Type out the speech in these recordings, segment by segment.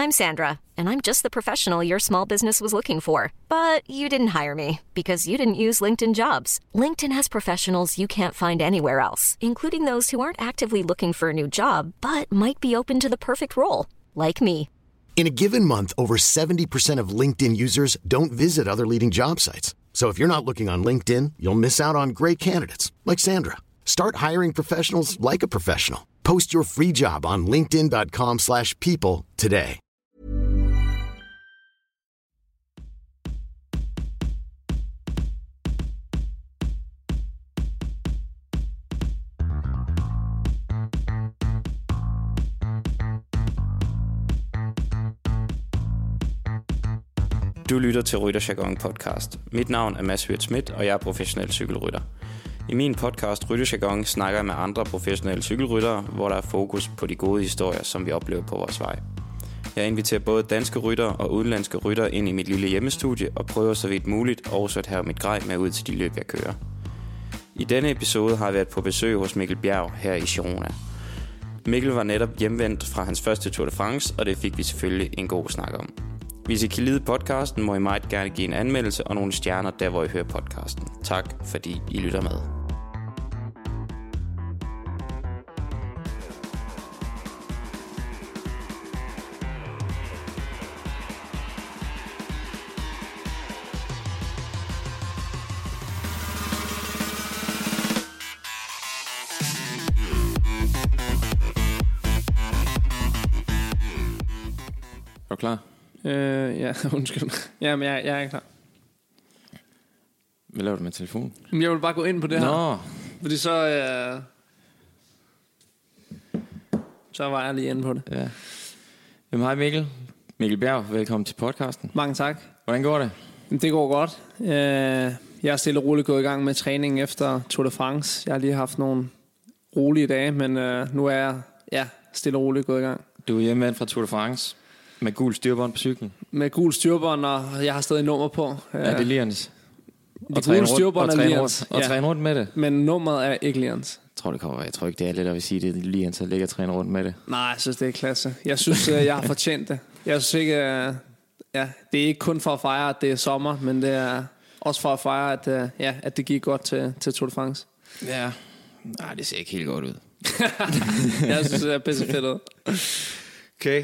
I'm Sandra, and I'm just the professional your small business was looking for. But you didn't hire me because you didn't use LinkedIn Jobs. LinkedIn has professionals you can't find anywhere else, including those who aren't actively looking for a new job, but might be open to the perfect role, like me. In a given month, over 70% of LinkedIn users don't visit other leading job sites. So if you're not looking on LinkedIn, you'll miss out on great candidates like Sandra. Start hiring professionals like a professional. Post your free job on linkedin.com/people today. Du lytter til Rytterjargon podcast. Mit navn er Mads Hyrt Schmidt, og jeg er professionel cykelrytter. I min podcast Rytterjargon snakker jeg med andre professionelle cykelryttere, hvor der er fokus på de gode historier, som vi oplever på vores vej. Jeg inviterer både danske ryttere og udenlandske ryttere ind i mit lille hjemmestudie og prøver så vidt muligt også at have mit grej med ud til de løb, jeg kører. I denne episode har jeg været på besøg hos Mikkel Bjerg her i Girona. Mikkel var netop hjemvendt fra hans første Tour de France, og det fik vi selvfølgelig en god snak om. Hvis I kan lide podcasten, må I meget gerne give en anmeldelse og nogle stjerner der, hvor I hører podcasten. Tak, fordi I lytter med. Er du klar? Ja, undskyld. Jamen, jeg er klar. Hvad laver du med telefonen? Jeg vil bare gå ind på det her. Fordi så var jeg lige inde på det. Ja. Jamen, hej Mikkel. Mikkel Bjerg, velkommen til podcasten. Mange tak. Hvordan går det? Det går godt. Jeg er stille og roligt gået i gang med træningen efter Tour de France. Jeg har lige haft nogle rolige dage, men nu er jeg stille og roligt gået i gang. Du er hjemme fra Tour de France. Med gul styrbånd på cyklen? Med gul styrbånd, og jeg har stadig nummer på. Er det Lians? Og gul styrbånd er Lians. Og træne rundt med det? Men nummeret er ikke Lians. Jeg tror ikke, det er lidt at vil sige, det er Lians, der ligger og træne rundt med det. Nej, jeg synes, det er klasse. Jeg synes, jeg har fortjent det. Jeg synes ikke, det er ikke kun for at fejre, at det er sommer, men det er også for at fejre, at det gik godt til Tour de France. Ja, nej, det ser ikke helt godt ud. Jeg synes, det er pisse fedt ud. Okay.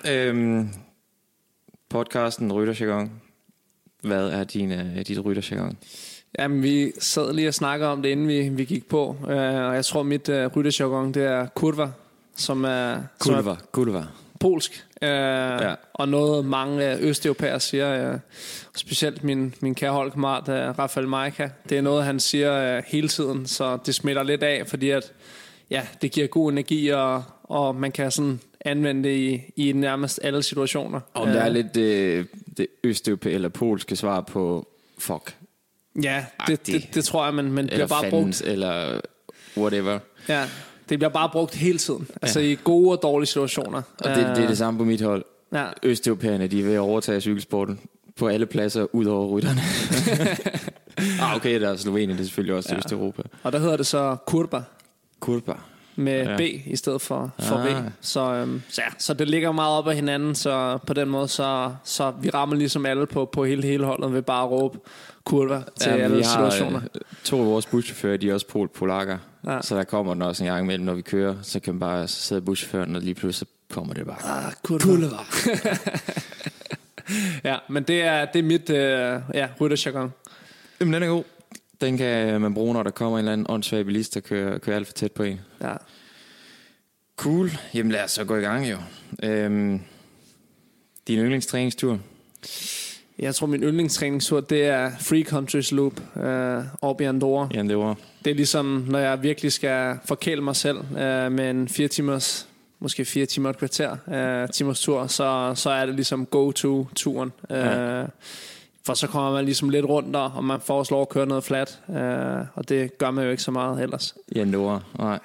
Podcasten Rytterjargon. Hvad er dit rytterjargon? Jamen, vi sad lige og snakkede om det, inden vi gik på. Og jeg tror, mit rytterjargon, det er kurva, som er Kurva. Polsk. Og noget mange østeuropæere siger, specielt min kære holdkammerat Rafael Majka. Det er noget, han siger hele tiden, så det smitter lidt af, fordi at, det giver god energi, og man kan sådan anvende det i nærmest alle situationer. Om der er lidt det østeuropæiske eller polske svar på fuck. Ja, det tror jeg, men bliver bare brugt. Eller whatever. Ja, det bliver bare brugt hele tiden. Altså i gode og dårlige situationer. Og det er det samme på mit hold. Ja. Østeuropæerne, de er ved at overtage cykelsporten på alle pladser, ud over rytterne. Okay, der er Slovenien, det er selvfølgelig også Østeuropa. Og der hedder det så kurba. Med B i stedet for V. Så det ligger meget op ad hinanden, så på den måde, så vi rammer ligesom alle på hele holdet ved bare at råbe kurva til alle situationer. To af vores buschauffører, de er også polakker. Ja. Så der kommer den også en gang imellem, når vi kører, så kan man bare sidde buschaufføren, og lige pludselig kommer det bare. Kurva. Ja, men det er mit rytterjargon. Jamen, den er god. Den kan man bruge, når der kommer en eller anden åndssvag bilist, der kører alt for tæt på en. Ja. Cool. Jamen lad os så gå i gang jo. Din yndlingstræningstur? Jeg tror, min yndlingstræningstur, det er Free Countries Loop op i Andorra. Det er ligesom, når jeg virkelig skal forkæle mig selv med en 4 timers, måske 4 timer et kvarter timers tur, så er det ligesom go-to-turen. For så kommer man ligesom lidt rundt der, og man får lov at køre noget flat, og det gør man jo ikke så meget ellers. I Andorra, nej.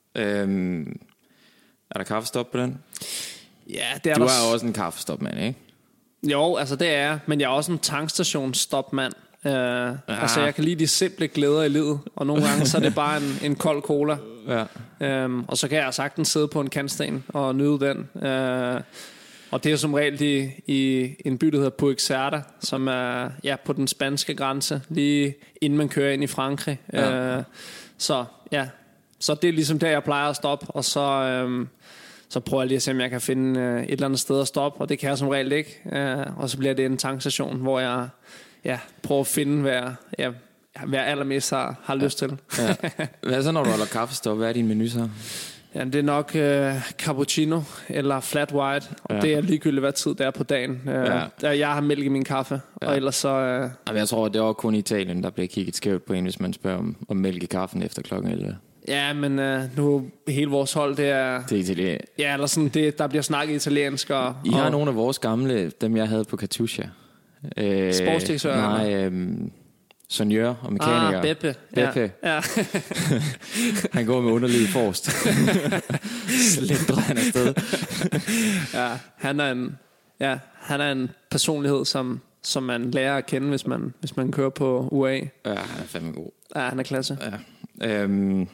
Er der kaffestop på den? Ja, det er du er også en kaffestopmand, ikke? Jo, altså det er, men jeg er også en tankstationsstopmand. Altså jeg kan lide de simple glæder i livet, og nogle gange så er det bare en kold cola. Ja. Og så kan jeg sagtens sidde på en kantsten og nyde den. Og det er som regel i en by, der hedder Puigcerda, som er på den spanske grænse, lige inden man kører ind i Frankrig. Ja. Så det er ligesom der, jeg plejer at stoppe, og så prøver jeg lige at se, om jeg kan finde et eller andet sted at stoppe, og det kan jeg som regel ikke. Og så bliver det en tankstation, hvor jeg prøver at finde, hvad jeg allermest har lyst til. Ja. Hvad så, når du holder kaffestop? Hvad er din menu så? Ja, det er nok cappuccino eller flat white, og det er ligegyldigt, hvad tid det er på dagen. Jeg har mælk i min kaffe, og ellers så... Jeg tror, det er kun i Italien, der bliver kigget skævt på en, hvis man spørger om mælk i kaffen efter klokken 11. Ja, men nu hele vores hold, det er... Det er Italien. Ja, eller sådan, der bliver snakket italiensk. I har nogle af vores gamle, dem jeg havde på Katusha. Sportsdirektør? Nej, sonjør og mekaniker. Beppe. Ja. Han går med underlivet forrest. Slendrer han afsted. Ja, han er en personlighed, som man lærer at kende, hvis man kører på UA. Ja, han er fandme god. Ja, han er klasse. Ja.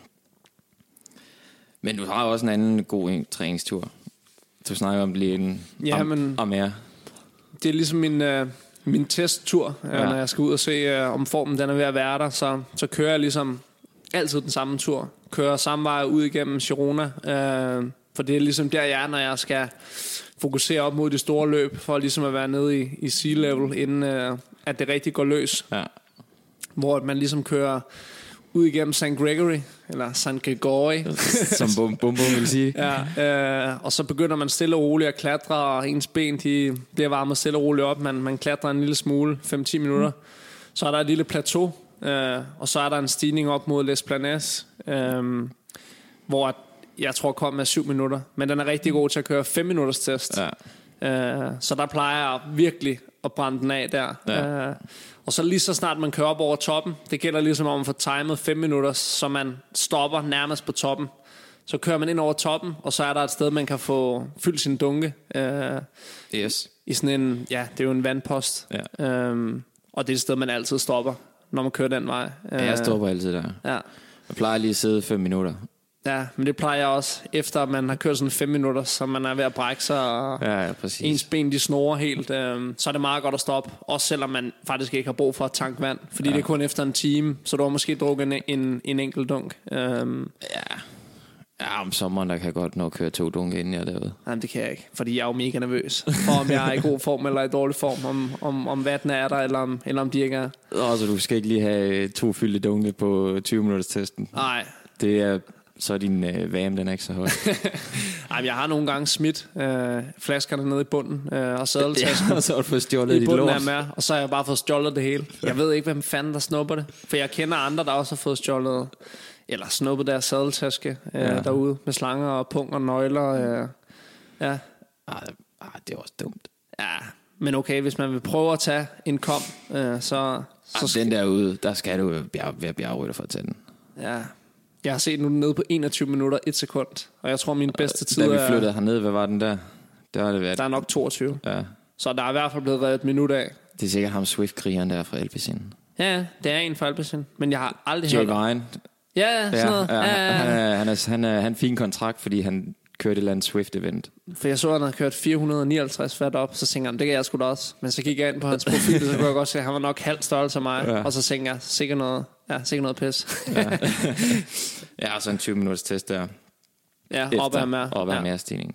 Men du har også en anden god træningstur. Du snakker om lige om mere. Det er ligesom min testtur, når jeg skal ud og se, om formen den er ved at være der, så kører jeg ligesom altid den samme tur. Kører samme vej ud igennem Girona, for det er ligesom der, jeg er, når jeg skal fokusere op mod de store løb, for ligesom at være nede i sea level, inden at det rigtig går løs. Ja. Hvor man ligesom kører ud igennem St. Gregory, eller St. Gregory, som Bumbo vil sige. Og så begynder man stille og roligt at klatre, og ens ben de bliver varmet stille og roligt op. Man klatrer en lille smule, 5-10 minutter. Så er der et lille plateau, og så er der en stigning op mod Les Planes, hvor jeg tror kom med 7 minutter. Men den er rigtig god til at køre 5 minutters test. Ja. Så der plejer jeg virkelig at brænde den af der. Ja. Og så lige så snart man kører op over toppen, det gælder ligesom om at få timet 5 minutter, så man stopper nærmest på toppen. Så kører man ind over toppen, og så er der et sted, man kan få fyldt sin dunke. Yes. I sådan en, det er jo en vandpost. Ja. Og det er et sted, man altid stopper, når man kører den vej. Jeg stopper altid der. Ja. Jeg plejer lige at sidde 5 minutter. Ja, men det plejer jeg også, efter man har kørt sådan 5 minutter, så man er ved at brække sig, og ens ben de snorer helt, så er det meget godt at stoppe, også selvom man faktisk ikke har brug for at tanke vand, fordi det er kun efter en time, så du har måske drukket en enkelt dunk. Ja, om sommeren der kan jeg godt nok køre 2 dunke inden jeg er derude. Nej, det kan jeg ikke, fordi jeg er jo mega nervøs for, om jeg er i god form eller i dårlig form, om vatten er der, eller om de ikke er. Så du skal ikke lige have 2 fyldte dunke på 20 minutters testen? Nej. Det er... Så din VM, den er ikke så høj. Ej, jeg har nogle gange smidt flaskerne nede i bunden og sadeltasken. Og så har du fået stjålet dit lort. Og så har jeg bare fået stjålet det hele. Jeg ved ikke, hvem fanden der snupper det. For jeg kender andre, der også har fået stjålet, eller snuppet deres sadeltaske derude, med slanger og pung og nøgler. Det er også dumt. Ja, men okay, hvis man vil prøve at tage en kom, så den derude, der skal du være bjergrytter for at tage den. Ja. Jeg har set nu nede på 21 minutter 1 sekund, og jeg tror min bedste tid er... Da vi flyttede hernede, hvad var den der? Der er nok 22. Ja. Så der er i hvert fald blevet reddet et minut af. Det er sikkert ham Swift-krigeren der fra Alpecin. Ja, det er en fra Alpecin, men jeg har aldrig hørt... Jay Vine. Ja, sådan noget. Han er en fin kontrakt, fordi han kørte et eller andet Swift-event. For jeg så, at han havde kørt 459 watt op, så tænkte jeg, det kan jeg sgu da også. Men så gik jeg ind på hans profil, så kunne jeg godt se, at han var nok halv størrelse af mig. Og så tænkte jeg, sikkert noget pis. Ja, og så en 20 minutters test der. Ja, op ad mere stigning.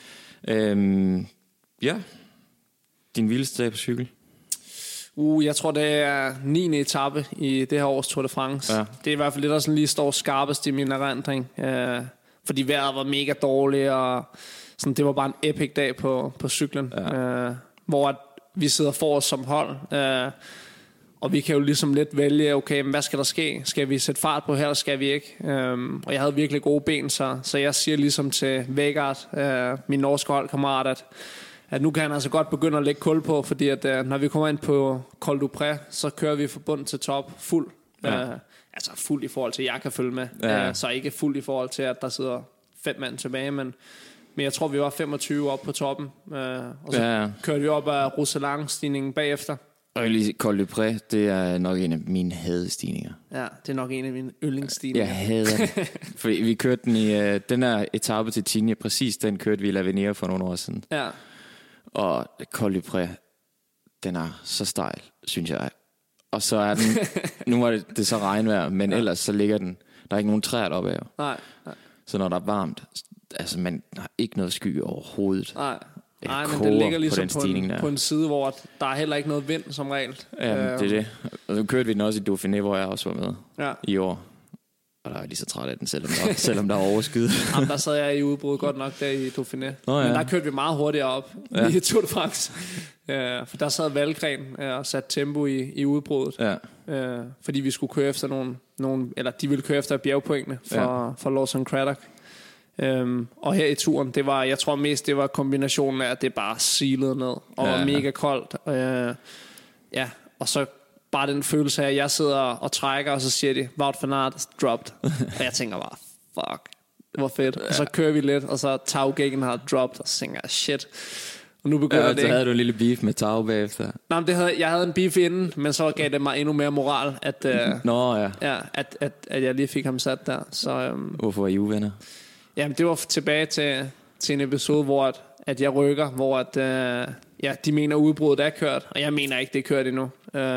Ja. Din vildeste dag på cykel? Jeg tror, det er 9. etape i det her års Tour de France. Ja. Det er i hvert fald det, der sådan lige står skarpest i min erindring. Fordi vejret var mega dårligt, og sådan, det var bare en epic dag på cyklen. Ja. Hvor vi sidder for os som hold, og vi kan jo ligesom lidt vælge, okay, men hvad skal der ske? Skal vi sætte fart på her, eller skal vi ikke? Og jeg havde virkelig gode ben, så jeg siger ligesom til Vegard, min norske holdkammerat, at nu kan han altså godt begynde at lægge kul på, fordi at når vi kommer ind på Col du Pré, så kører vi fra bund til top fuld. Ja. Altså fuld i forhold til, at jeg kan følge med. Ja. Så ikke fuld i forhold til, at der sidder 5 mand tilbage, men jeg tror, vi var 25 op på toppen. Og så kørte vi op af Roselang-stigningen bagefter. Og lige Col du Pré, det er nok en af mine hadestigninger. Ja, det er nok en af mine yndlingsstigninger. Jeg hader det. Fordi vi kørte den i den her etape til Tignes, præcis den kørte vi i L'Avenir for nogle år siden. Ja. Og Col du Pré, den er så stejl, synes jeg. Og så er den, nu er det så regnvejr, men ellers så ligger den, der er ikke nogen træer deroppe af. Nej. Så når der er varmt, altså man har ikke noget skygge overhovedet. Nej, men den ligger ligesom på en side, hvor der er heller ikke noget vind som regel. Ja, det er det. Og så kørte vi den også i Dauphiné, hvor jeg også var med i år. Og der er lige så træt af den, selvom der er overskyet. Jamen, der sad jeg i udbrud godt nok der i Dauphiné. Men der kørte vi meget hurtigere op i Tour de France. For der sad Valgren og satte tempo i udbruddet. Fordi vi skulle køre efter nogle eller de ville køre efter bjergpointene for Lawson Craddock. Og her i turen, jeg tror mest det var kombinationen af, at det bare silede ned og var mega koldt. Og så bare den følelse af, at jeg sidder og trækker, og så siger de, Wout van Aert dropped. Og jeg tænker bare, fuck, hvor fedt. Og så kører vi lidt, og så Tao Gegenhardt dropped, og så tænker jeg, shit. Og nu begynder det. Så havde du en lille beef med Tao bagefter. Nej, men jeg havde en beef inden, men så gav det mig endnu mere moral, at, at jeg lige fik ham sat der. Så, hvorfor var I uvenner? Jamen, det var tilbage til en episode, hvor at jeg rykker, hvor de mener udbruddet er kørt, og jeg mener ikke, det er kørt endnu.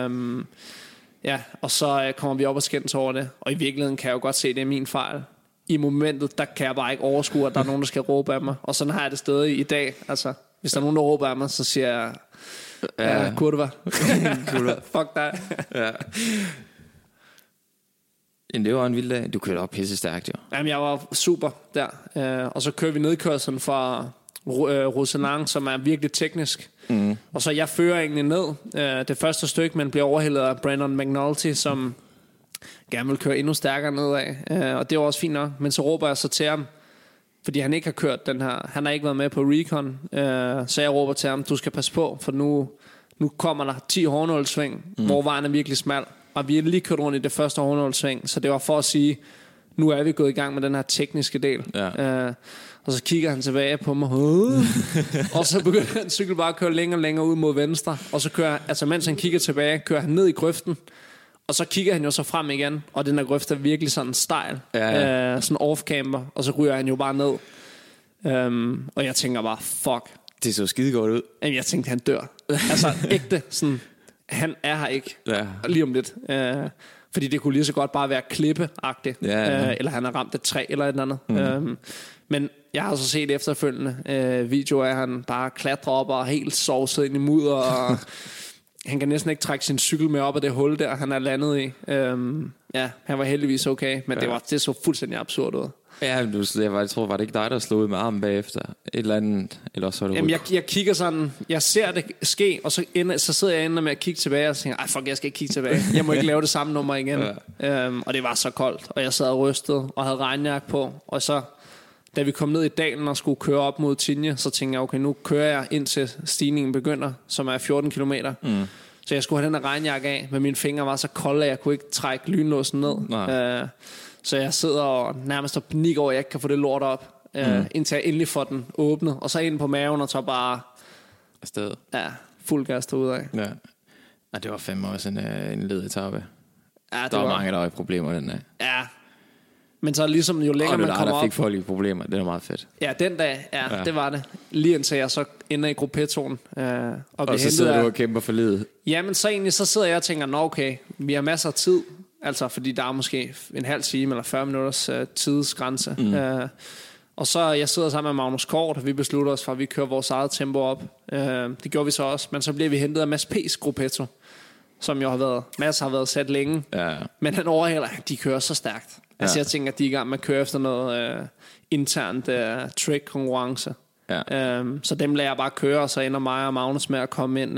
Og så kommer vi op og skændes over det, og i virkeligheden kan jeg jo godt se, det er min fejl. I momentet, der kan jeg bare ikke overskue, at der er nogen, der skal råbe af mig. Og sådan har jeg det stadig i dag. Altså, hvis der er nogen, der råber af mig, så siger jeg, kurva. Fuck dig. Men det var en vild dag. Du kørte op pisse stærkt, jo. Jamen, jeg var super der. Og så kører vi nedkørslen fra Roseland, som er virkelig teknisk. Og så jeg fører egentlig ned det første stykke, men bliver overhældet af Brandon McNulty, som gerne vil køre endnu stærkere nedad. Og det var også fint nok. Men så råber jeg så til ham, fordi han ikke har kørt den her. Han har ikke været med på Recon. Så jeg råber til ham, du skal passe på, for nu kommer der 10 hårnålsving, hvor vejen er virkelig smal. Og vi er lige kørt rundt i det første hårnålsving, så det var for at sige, nu er vi gået i gang med den her tekniske del. Og så kigger han tilbage på mig. Og så begynder han cykel bare at køre længere og længere ud mod venstre. Og så kører, altså mens han kigger tilbage, kører han ned i grøften. Og så kigger han jo så frem igen. Og den her grøft er virkelig sådan stejl. Sådan off-camber. Og så ryger han jo bare ned. Og jeg tænker bare, fuck. Det så skide godt ud. Jamen, jeg tænkte, han dør. Altså ægte, sådan, han er her ikke. Lige om lidt. Fordi det kunne lige så godt bare være klippeagtigt. Eller han har ramt et træ eller et eller andet. Men jeg har så set efterfølgende videoer af, han bare klatrer op og helt sovset ind i mudder, og han kan næsten ikke trække sin cykel med op af det hul der, han er landet i. Han var heldigvis okay, men det så fuldstændig absurd ud. Ja, jeg tror, var det ikke dig, der slog ud med armen bagefter? Et eller andet, eller også var det... Jamen, jeg kigger sådan, jeg ser det ske, og så sidder jeg inde med at kigge tilbage, og tænker, fuck, jeg skal ikke kigge tilbage. Jeg må ikke lave det samme nummer igen. Og det var så koldt, og jeg sad og rystede, og havde regnjakke på, og så... Da vi kom ned i dalen og skulle køre op mod Tignes, så tænkte jeg, okay, nu kører jeg indtil stigningen begynder, som er 14 kilometer. Så jeg skulle have den her regnjakke af, men mine fingre var så kolde, at jeg kunne ikke trække lynlåsen ned. Så jeg sidder og nærmest og panik over, at jeg ikke kan få det lort op, indtil jeg endelig får den åbnet. Og så ind på maven og så bare afsted. Ja, fuld gas derudad. Ja, det var 5 år siden en ledetappe. Ja, der var mange, der var i problemer den dag. Ja. Men så ligesom jo længere man kommer op... Og der fik folk i problemer, det var meget fedt. Ja, den dag, det var det. Lige indtil jeg så ender i gruppetonen. Og så sidder du og kæmper for livet. Jamen så egentlig, så sidder jeg og tænker, nå okay, vi har masser af tid. Altså fordi der er måske en halv time eller 40 minutters tidsgrænse. Og så jeg sidder sammen med Magnus Kort, og vi beslutter os for, at vi kører vores eget tempo op. Det gjorde vi så også, men så bliver vi hentet af Mads P's gruppetto, som jo Mads har været sat længe. Men han overhælder, de kører så stærkt. Altså jeg tænker, at de er i gang med at køre efter noget internt trick-konkurrence. Så dem lader jeg bare køre, og så ender mig og Magnus med at komme ind,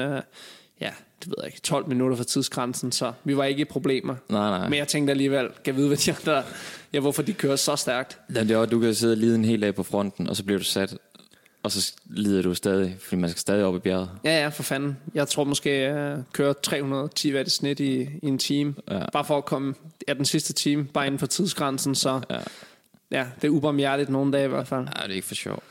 det ved jeg ikke, 12 minutter for tidsgrænsen, så vi var ikke i problemer. Nej. Men jeg tænkte alligevel, kan jeg vide, hvad de andre, hvorfor de kører så stærkt. Det er også, du kan sidde og lide en hel dag på fronten, og så bliver du sat, og så lider du stadig, fordi man skal stadig op i bjerget. Ja, for fanden. Jeg tror måske, jeg kører 310 watt i snit i en time. Bare for at komme den sidste time, bare inden for tidsgrænsen, så det er ubarmhjertigt nogle dage i hvert fald. Ja, det er ikke for sjov.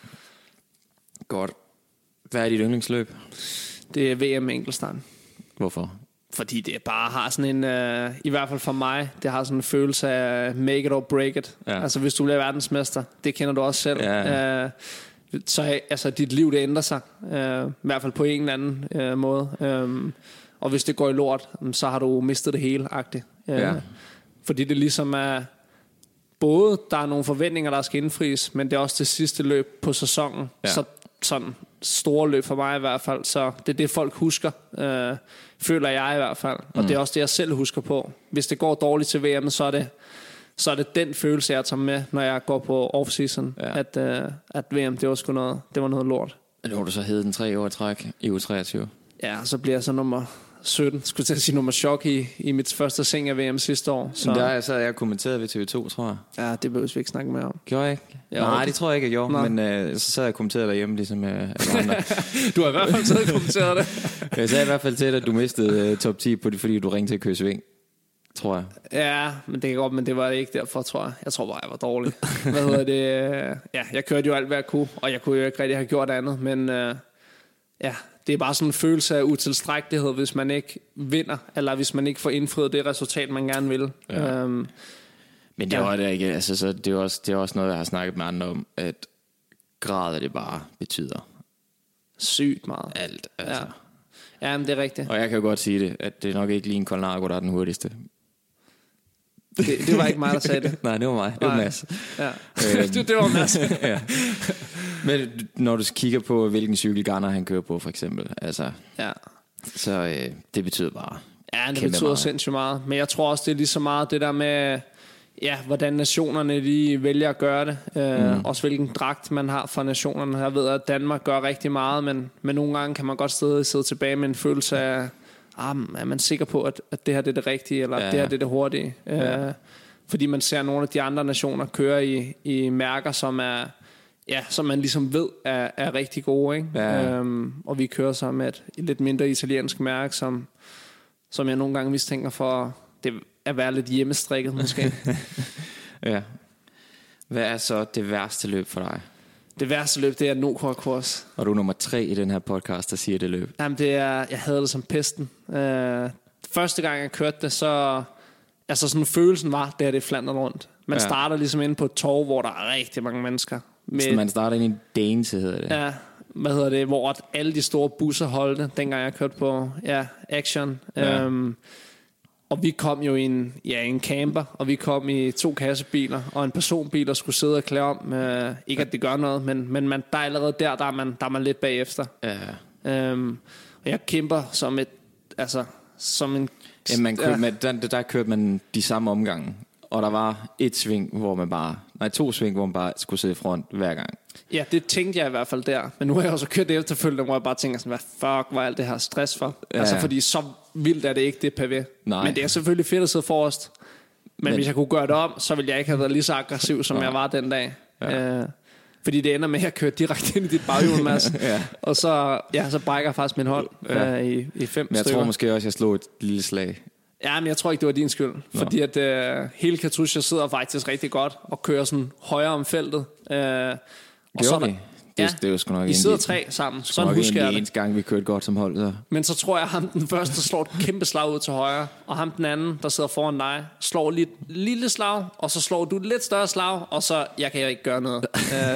Godt. Hvad er dit yndlingsløb? Det er VM enkeltstart. Hvorfor? Fordi det bare har sådan en, i hvert fald for mig, det har sådan en følelse af make it or break it. Altså hvis du bliver verdensmester, det kender du også selv. så altså, dit liv det ændrer sig, i hvert fald på en eller anden måde. Og hvis det går i lort, så har du mistet det hele-agtigt. Fordi det ligesom er, både der er nogle forventninger, der skal indfries, men det er også det sidste løb på sæsonen. Så sådan store løb for mig i hvert fald. Så det er det, folk husker, føler jeg i hvert fald. Og det er også det, jeg selv husker på. Hvis det går dårligt til VM, så er det den følelse, jeg tager med, når jeg går på off-season, at VM, det var noget lort. Nu har du så heddet den 3 år i træk i U23. Ja, så bliver jeg så nummer 17. Skulle til at sige nummer chok i mit første seng af VM sidste år. Så der havde jeg kommenteret ved TV2, tror jeg. Ja, det behøver vi ikke snakke mere om. Gjorde jeg ikke? Nej, det tror jeg ikke, jeg gjorde. Men så sad jeg og kommenterede derhjemme, ligesom alle andre. Du har i hvert fald taget kommenteret det. Jeg sagde i hvert fald til dig, at du mistede top 10 på det, fordi du ringte til Køge Sving. Tror jeg. Ja, men det kan godt, men det var det ikke derfor, tror jeg. Jeg tror bare, jeg var dårlig. Hvad hedder det? Ja, jeg kørte jo alt, hvad jeg kunne, og jeg kunne jo ikke rigtig have gjort andet, men det er bare sådan en følelse af utilstrækkelighed, hvis man ikke vinder, eller hvis man ikke får indfriet det resultat, man gerne vil. Ja. Men det var det ikke. Altså, så det er også noget, jeg har snakket med andre om, at grader det bare betyder sygt meget. Alt, altså. Ja, men det er rigtigt. Og jeg kan jo godt sige det, at det er nok ikke lige en Colnago, der er den hurtigste. Det var ikke mig, der sagde det. Nej, det var mig. Det var Mads. Ja. Det var Mads. Ja. Men når du kigger på, hvilken cykel Garner han kører på, for eksempel, altså, så det betyder bare det betyder meget. Sindssygt meget. Men jeg tror også, det er lige så meget det der med, hvordan nationerne de vælger at gøre det. Også hvilken dragt man har fra nationerne. Jeg ved, at Danmark gør rigtig meget, men nogle gange kan man godt sidde tilbage med en følelse af, er man sikker på, at det her det er det rigtige, eller at det her det er det hurtige. Fordi man ser nogle af de andre nationer køre i mærker, som er, som man ligesom ved er rigtig gode. Ikke? Og vi kører så med et lidt mindre italiensk mærke, som jeg nogle gange mistænker for det at være lidt hjemmestrikket måske. Ja. Hvad er så det værste løb for dig? Det værste løb, det er Nordkors. Og du er nummer 3 i den her podcast, der siger det løb. Jamen, jeg havde det som pesten. Første gang jeg kørte det, så altså sådan følelsen var, det er Flandern rundt. Man starter ligesom inde på et torv, hvor der er rigtig mange mennesker. Så man starter ind i Danes, hedder det. Ja, hvor alle de store busser holdte, dengang jeg kørte på Action. Ja. Og vi kom jo i en camper, og vi kom i 2 kassebiler, og en personbil, der skulle sidde og klæde om. Ikke at det gør noget, men der er allerede der er man lidt bagefter. Ja. Og jeg kæmper som en... Der kørte man de samme omgange, og der var 2 sving, hvor man bare skulle sidde i front hver gang. Ja, det tænkte jeg i hvert fald der. Men nu har jeg også kørt det efterfølgende, hvor jeg bare tænker sådan, hvad fuck var alt det her stress for? Ja. Altså, fordi så vildt er det ikke, det pavé. Men det er selvfølgelig fedt at sidde forrest. Men hvis jeg kunne gøre det om, så ville jeg ikke have været lige så aggressiv, som jeg var den dag. Ja. Fordi det ender med, at jeg kører direkte ind i dit baghjul, Mads. Og så brækker jeg faktisk min hånd i 5 stykker. Men jeg tror måske også, at jeg slog et lille slag. Ja, men jeg tror ikke, det var din skyld. Fordi at hele Katusha sidder faktisk rigtig godt og kører sådan højere om feltet. Og så det er jo sgu nok vi sidder 3 sammen. Sådan husker jeg det. Eneste gang vi kørte godt som hold så. Men så tror jeg, at ham den første slår et kæmpe slag ud til højre, og ham den anden, der sidder foran dig, slår lidt lille slag, og så slår du et lidt større slag, og så jeg kan jo ikke gøre noget.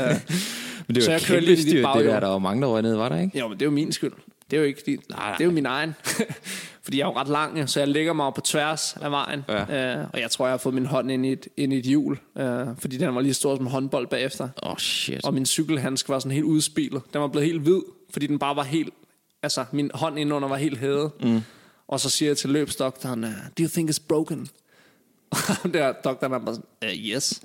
Men det er jo kæmpe styrt, det der var mange, der var nede, var der ikke? Jo, men det er jo min skyld. Det er jo ikke det er jo min egen. Fordi jeg er jo ret lang, så jeg ligger mig på tværs af vejen. Og jeg tror, jeg har fået min hånd ind i et hjul. Fordi den var lige stor som en håndbold bagefter. Shit. Og min cykelhandske var sådan helt udspilet. Den var blevet helt hvid, fordi den bare var helt... Altså, min hånd indenunder var helt hævet. Og så siger jeg til løbsdoktoren, do you think it's broken? Og der doktoren er bare sådan, yes.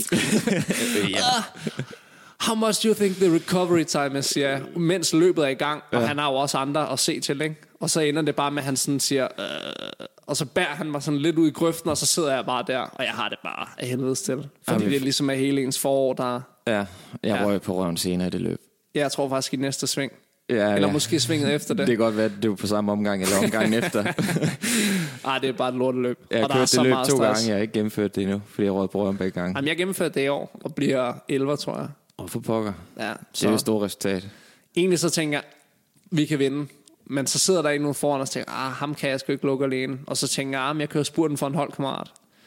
How much do you think the recovery time is, siger jeg, mens løbet er i gang, og han har jo også andre at se til, ikke? Og så ender det bare med, at han sådan siger, og så bærer han mig sådan lidt ud i grøften, og så sidder jeg bare der, og jeg har det bare af helvedes til. Fordi det er ligesom af hele ens forår, der... Ja, jeg røg på røven senere i det løb. Jeg tror faktisk i næste sving. Eller måske svinget efter det. Det kan godt være, at det var på samme omgang, eller omgangen efter. Det er bare et lorteløb. Jeg har kørt det løb 2 gange, jeg har ikke gennemført det endnu, fordi jeg røg på røven begge gange. Jamen, jeg gennemførte det i år, og bliver 11, tror jeg. Og for pokker. Ja, det er jo et stort resultat. Egentlig så tænker jeg, vi kan vinde. Men så sidder der en nu foran og tænker, ham kan jeg sgu ikke lukke alene. Og så tænker jeg, jeg kører spurten for en holdkammerat.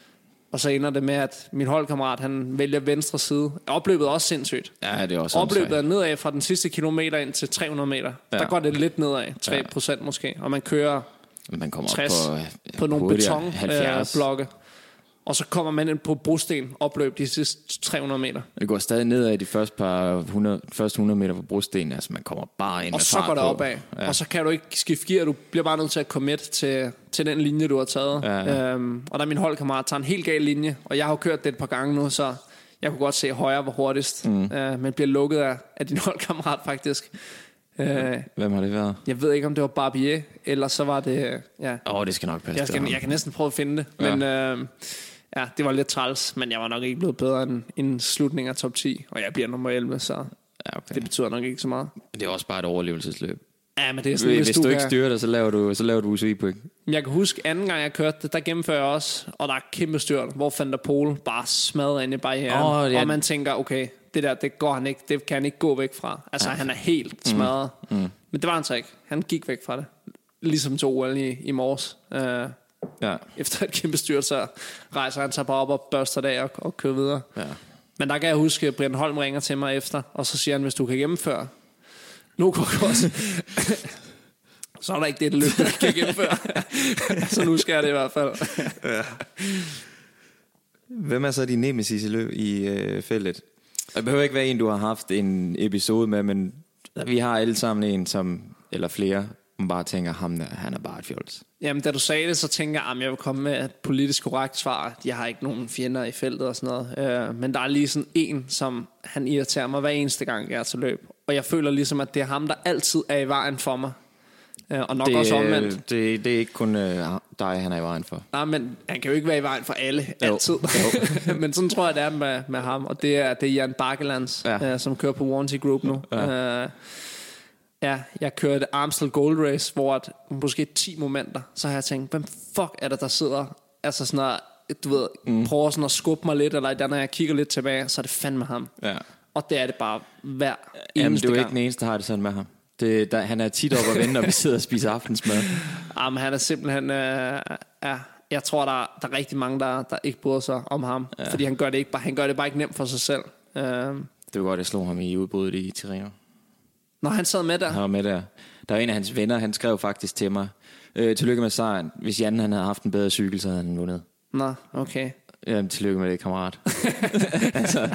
Og så ender det med, at min holdkammerat, han vælger venstre side. Opløbet er også sindssygt. Ja, det er også opløbet er nedad fra den sidste kilometer ind til 300 meter. Ja. Der går det lidt nedad, 3% måske. Og man kører man kommer 60 på nogle betonblokke. Og så kommer man ind på brosten opløb de sidste 300 meter. Det går stadig nedad de første 100 meter på brosten. Altså man kommer bare ind og så går det opad. Ja. Og så kan du ikke skifte gear. Du bliver bare nødt til at commit til den linje, du har taget. Ja. Og der er min holdkammerat tager en helt gal linje. Og jeg har jo kørt det et par gange nu, så jeg kunne godt se, at højre var hurtigst. Men bliver lukket af din holdkammerat faktisk. Hvem har det været? Jeg ved ikke, om det var Barbier, eller så var det... det skal nok passe. Jeg kan næsten prøve at finde det. Men det var lidt træls, men jeg var nok ikke blevet bedre end slutningen af top 10. Og jeg bliver nummer 11, så det betyder nok ikke så meget. Det er også bare et overlevelsesløb. Ja, men det er sådan, hvis du ikke styrer det, så laver du UCI-point. Jeg kan huske, anden gang jeg kørte det, der gennemfører jeg også, og der er kæmpe styrt, hvor Van der Poel bare smadrer ind i barrieren. Og man tænker, okay, det går han ikke, det kan han ikke gå væk fra. Altså, han er helt smadret. Men det var han så ikke. Han gik væk fra det. Ligesom til OL i morges. Efter et kæmpe styrt, så rejser han sig bare op og børster det af og kører videre. Men der kan jeg huske, at Brian Holm ringer til mig efter, og så siger han, hvis du kan gennemføre Lokokos, så er der ikke det løb, du kan gennemføre. Så nu skal jeg det i hvert fald. Hvem er så din nemesis i feltet? Det behøver ikke være en, du har haft en episode med, men vi har alle sammen en, som, eller flere, man bare tænker, han er bare et fjols. Jamen, da du sagde det, så tænker jeg, at jeg vil komme med et politisk korrekt svar. Jeg har ikke nogen fjender i feltet og sådan noget. Men der er lige sådan en, som han irriterer mig hver eneste gang, jeg er til løb. Og jeg føler ligesom, at det er ham, der altid er i vejen for mig. Og nok også omvendt. Det er ikke kun dig, han er i vejen for. Nej, men han kan jo ikke være i vejen for alle, altid. Jo. Men sådan tror jeg, det er med ham. Og det er Jan Bakelands, som kører på Warranty Group nu. Jeg kørte Amstel Gold Race, hvor måske 10 momenter, så har jeg tænkt, hvem fuck er det, der sidder, altså sådan at, du ved, prøver sådan at skubbe mig lidt, eller når jeg kigger lidt tilbage, så er det fandme ham. Ja. Og det er det bare hver eneste gang. Du er ikke den eneste, der har det sådan med ham. Han er tit op og vende, når vi sidder og spiser aftensmad. Men han er simpelthen, jeg tror, der er rigtig mange, der ikke bryder sig om ham, fordi han gør det bare ikke nemt for sig selv. Det var godt, jeg slog ham i udbruddet i Tirreno. Når han sad med der? Han var med der. Der var en af hans venner, han skrev faktisk til mig, tillykke med sejren. Hvis Jan han havde haft en bedre cykel, så havde han vundet. Nå, okay. Jamen, tillykke med det, kammerat. Altså.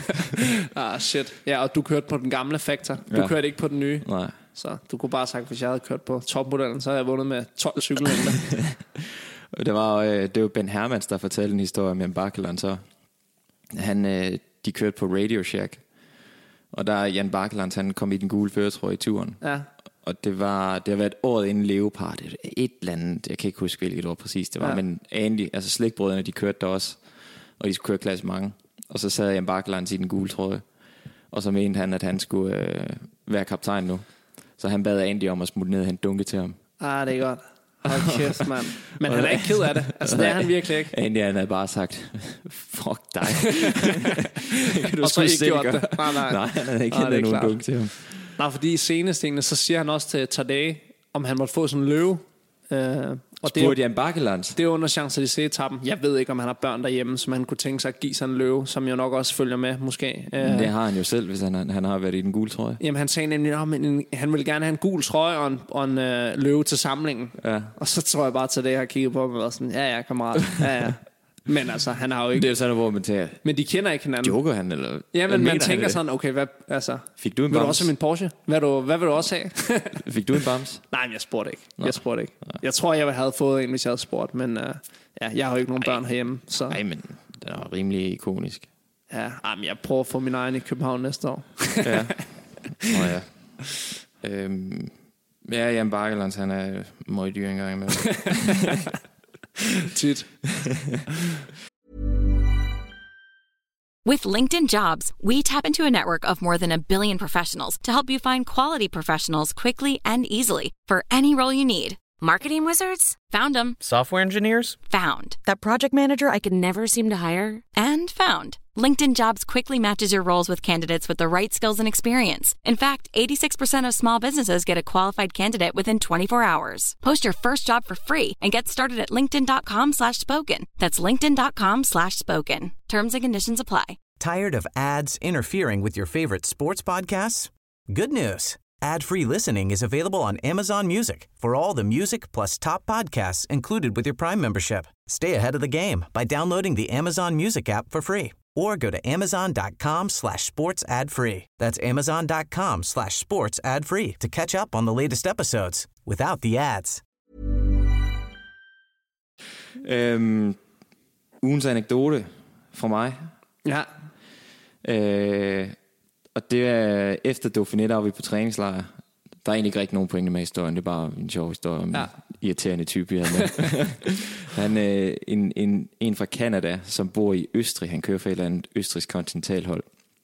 Shit. Ja, og du kørte på den gamle Factor. Du kørte ikke på den nye. Nej. Så du kunne bare sagt, hvis jeg havde kørt på topmodellen, så havde jeg vundet med 12 cykellængder. Det var Ben Hermans, der fortalte en historie med en Bakeland. Så de kørte på Radio Shack. Og der er Jan Bakeland, han kom i den gule førertrøje i turen. Ja. Og det har været året inden Leopard. Et eller andet, jeg kan ikke huske, hvilket år præcis det var. Men Andy, altså slægtbrødrene, de kørte der også. Og de skulle køre klasse mange. Og så sad Jan Bakeland i den gule trøje. Og så mente han, at han skulle være kaptajn nu. Så han bad Andy om at smutte ned og hente dunke til ham. Det er godt. Hold kæft, mand. Men han er ikke ked af det. Altså, det er han virkelig ikke. Andy, han havde bare sagt, fuck dig. Du og så ikke gjort det. Nej, han havde ikke hentet nogen dunke til ham. Nej, fordi i seneste så siger han også til Tadej, om han måtte få sådan en løve. Og spurgte Jan Bakelands? Det er under Champs-Élysées-etappen. Jeg ved ikke, om han har børn derhjemme, som han kunne tænke sig at give sig en løve, som jo nok også følger med, måske. Det har han jo selv, hvis han har været i den gule trøje. Jamen, han sagde nemlig, at han ville gerne have en gul trøje og en løve til samlingen. Ja. Og så tror jeg bare til det, jeg har kigget på mig og sådan, ja, kammerat. Ja. Men altså, han har jo ikke... Det er sådan, hvor man tager... Men de kender ikke hinanden. Joker han, eller... Ja, men man tænker sådan, okay, hvad... Altså... Fik du en bams? Vil du også have min Porsche? Hvad vil du også have? Fik du en bams? Nej, men jeg spurgte ikke. Jeg tror, jeg havde fået en, hvis jeg havde spurgt, men jeg har jo ikke nogen børn herhjemme, så... Nej, men den er rimelig ikonisk. Ja, men jeg prøver at få min egen i København næste år. Ja. Jan Bakelands, han er meget dyr engang med. Tit. With LinkedIn Jobs, we tap into a network of more than 1 billion professionals to help you find quality professionals quickly and easily for any role you need. Marketing wizards? Found them. Software engineers? Found. That project manager I could never seem to hire? And found. LinkedIn Jobs quickly matches your roles with candidates with the right skills and experience. In fact, 86% of small businesses get a qualified candidate within 24 hours. Post your first job for free and get started at linkedin.com/spoken. That's linkedin.com/spoken. Terms and conditions apply. Tired of ads interfering with your favorite sports podcasts? Good news. Ad-free listening is available on Amazon Music for all the music plus top podcasts included with your Prime membership. Stay ahead of the game by downloading the Amazon Music app for free or go to amazon.com/sports-ad-free. That's amazon.com/sports-ad-free to catch up on the latest episodes without the ads. Ugens anekdote fra mig. Ja. Og det er efter Dauphiné, der var vi på træningslejr. Der er egentlig ikke rigtig nogen pointe med historien. Det er bare en sjov historie om en irriterende type, vi havde med. Han er en fra Canada, som bor i Østrig. Han kører for et eller andet østrigsk kontinentalhold.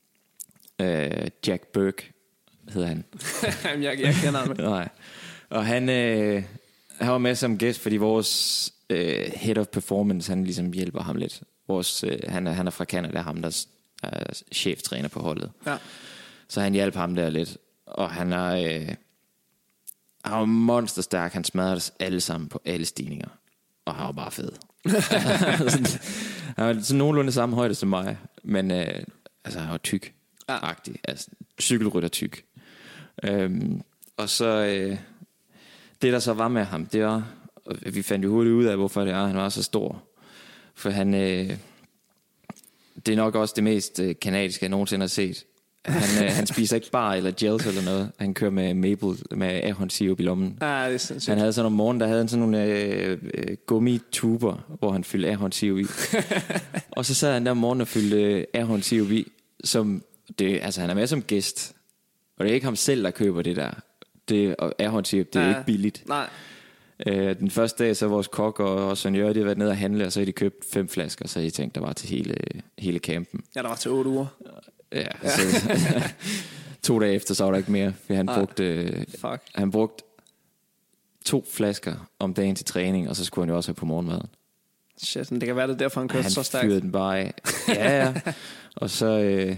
Jack Burke hedder han. jeg kender ham. Nej. Og han var med som gæst, fordi vores head of performance, han ligesom hjælper ham lidt. Han er fra Canada, ham der er cheftræner på holdet. Ja. Så han hjalp ham der lidt. Og han er monsterstærk. Han smadrede os alle sammen på alle stigninger. Og han var bare fed. Han var sådan nogenlunde samme højde som mig. Men han var tyk-agtig. Altså cykelrytter tyk. Og så det der så var med ham, det var, vi fandt jo hurtigt ud af, hvorfor det er, han var så stor. For han det er nok også det mest kanadiske, jeg nogensinde har set. Han spiser ikke bar eller gels eller noget. Han kører med ahornsirup i lommen. Det er sindssygt. Han havde sådan om morgenen, der havde han sådan nogle gummituber, hvor han fyldte ahornsirup i. Og så sad han der om morgenen og fyldte ahornsirup i. Han er med som gæst. Og det er ikke ham selv, der køber det der. Ahornsirup, det er ikke billigt. Nej. Den første dag, så vores kok og Sonjør, de har været nede og handle, og så har de købt 5 flasker, så jeg tænkte, der var til hele campen. Ja, der var til 8 uger. Ja. Så 2 dage efter, så var der ikke mere, for han brugte 2 flasker om dagen til træning, og så skulle han jo også have på morgenmaden. Shit, det kan være det derfor, han kørte så stærkt. Han fyrede den bare af. Ja. Og så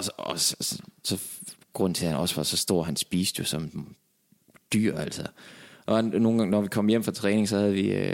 grunden til, at han også var så stor, han spiste jo som dyr, altså. Og nogle gange, når vi kom hjem fra træning, så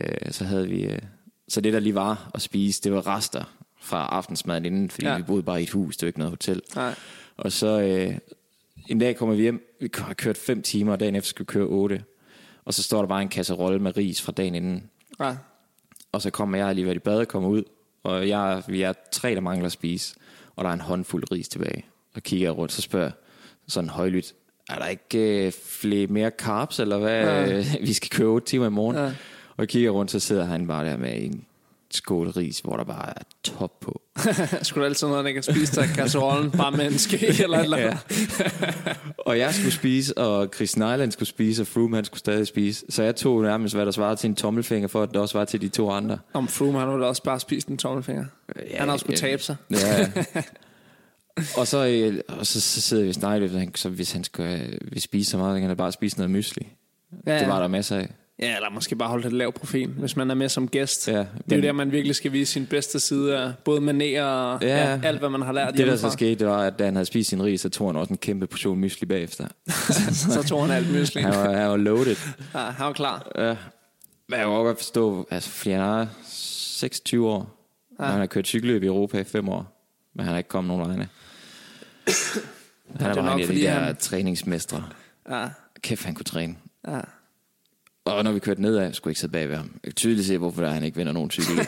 det der lige var at spise, det var rester fra aftensmaden inden, fordi vi boede bare i et hus, det var ikke noget hotel. Nej. Og så en dag kommer vi hjem, vi har kørt 5 timer, og dagen efter skal vi køre 8. Og så står der bare en kasserolle med ris fra dagen inden. Ja. Og så kommer jeg lige været i bad, kommer ud, og vi er 3, der mangler at spise, og der er en håndfuld ris tilbage. Og kigger rundt, så spørger sådan højlydt, er der ikke mere carbs, eller hvad? Vi skal køre 8 timer i morgen. Ja. Og jeg kigger rundt, så sidder han bare der med en skål ris, hvor der bare er top på. Skulle du altid noget, han ikke har spist af kasserollen, bare med en ske eller et eller andet? Og jeg skulle spise, og Chris Nyland skulle spise, og Froome han skulle stadig spise. Så jeg tog nærmest, hvad der svarede til en tommelfinger, for at det også var til de 2 andre. Om Froome, han ville også bare spist en tommelfinger. Ja, han har skulle tabe sig. Ja. Og så sidder vi og snakker, så hvis han vil spise så meget, så kan han bare spise noget mysli. Ja. Det var der masser af. Ja, eller måske bare holde det lav profil, hvis man er med som gæst. Ja, det er jo der, man virkelig skal vise sin bedste side af både manér og alt, hvad man har lært hjemmefra. Det, der så skete, det var, at da han havde spist sin ris, så tog han også en kæmpe portion mysli bagefter. Så tog han alt mysli. Han var loaded. Ja, han var klar. Ja. Men jeg kan godt forstå, altså, fordi han er 26 år, og han har kørt cykelløb i Europa i 5 år, men han har ikke kommet nogen vegne. Han er bare en af de der træningsmestre. Ja. Kæft, han kunne træne. Ja. Og når vi kørte nedad, skulle jeg ikke sidde bag ved ham. Jeg kan tydeligt se, hvorfor han ikke vinder nogen cykelløb.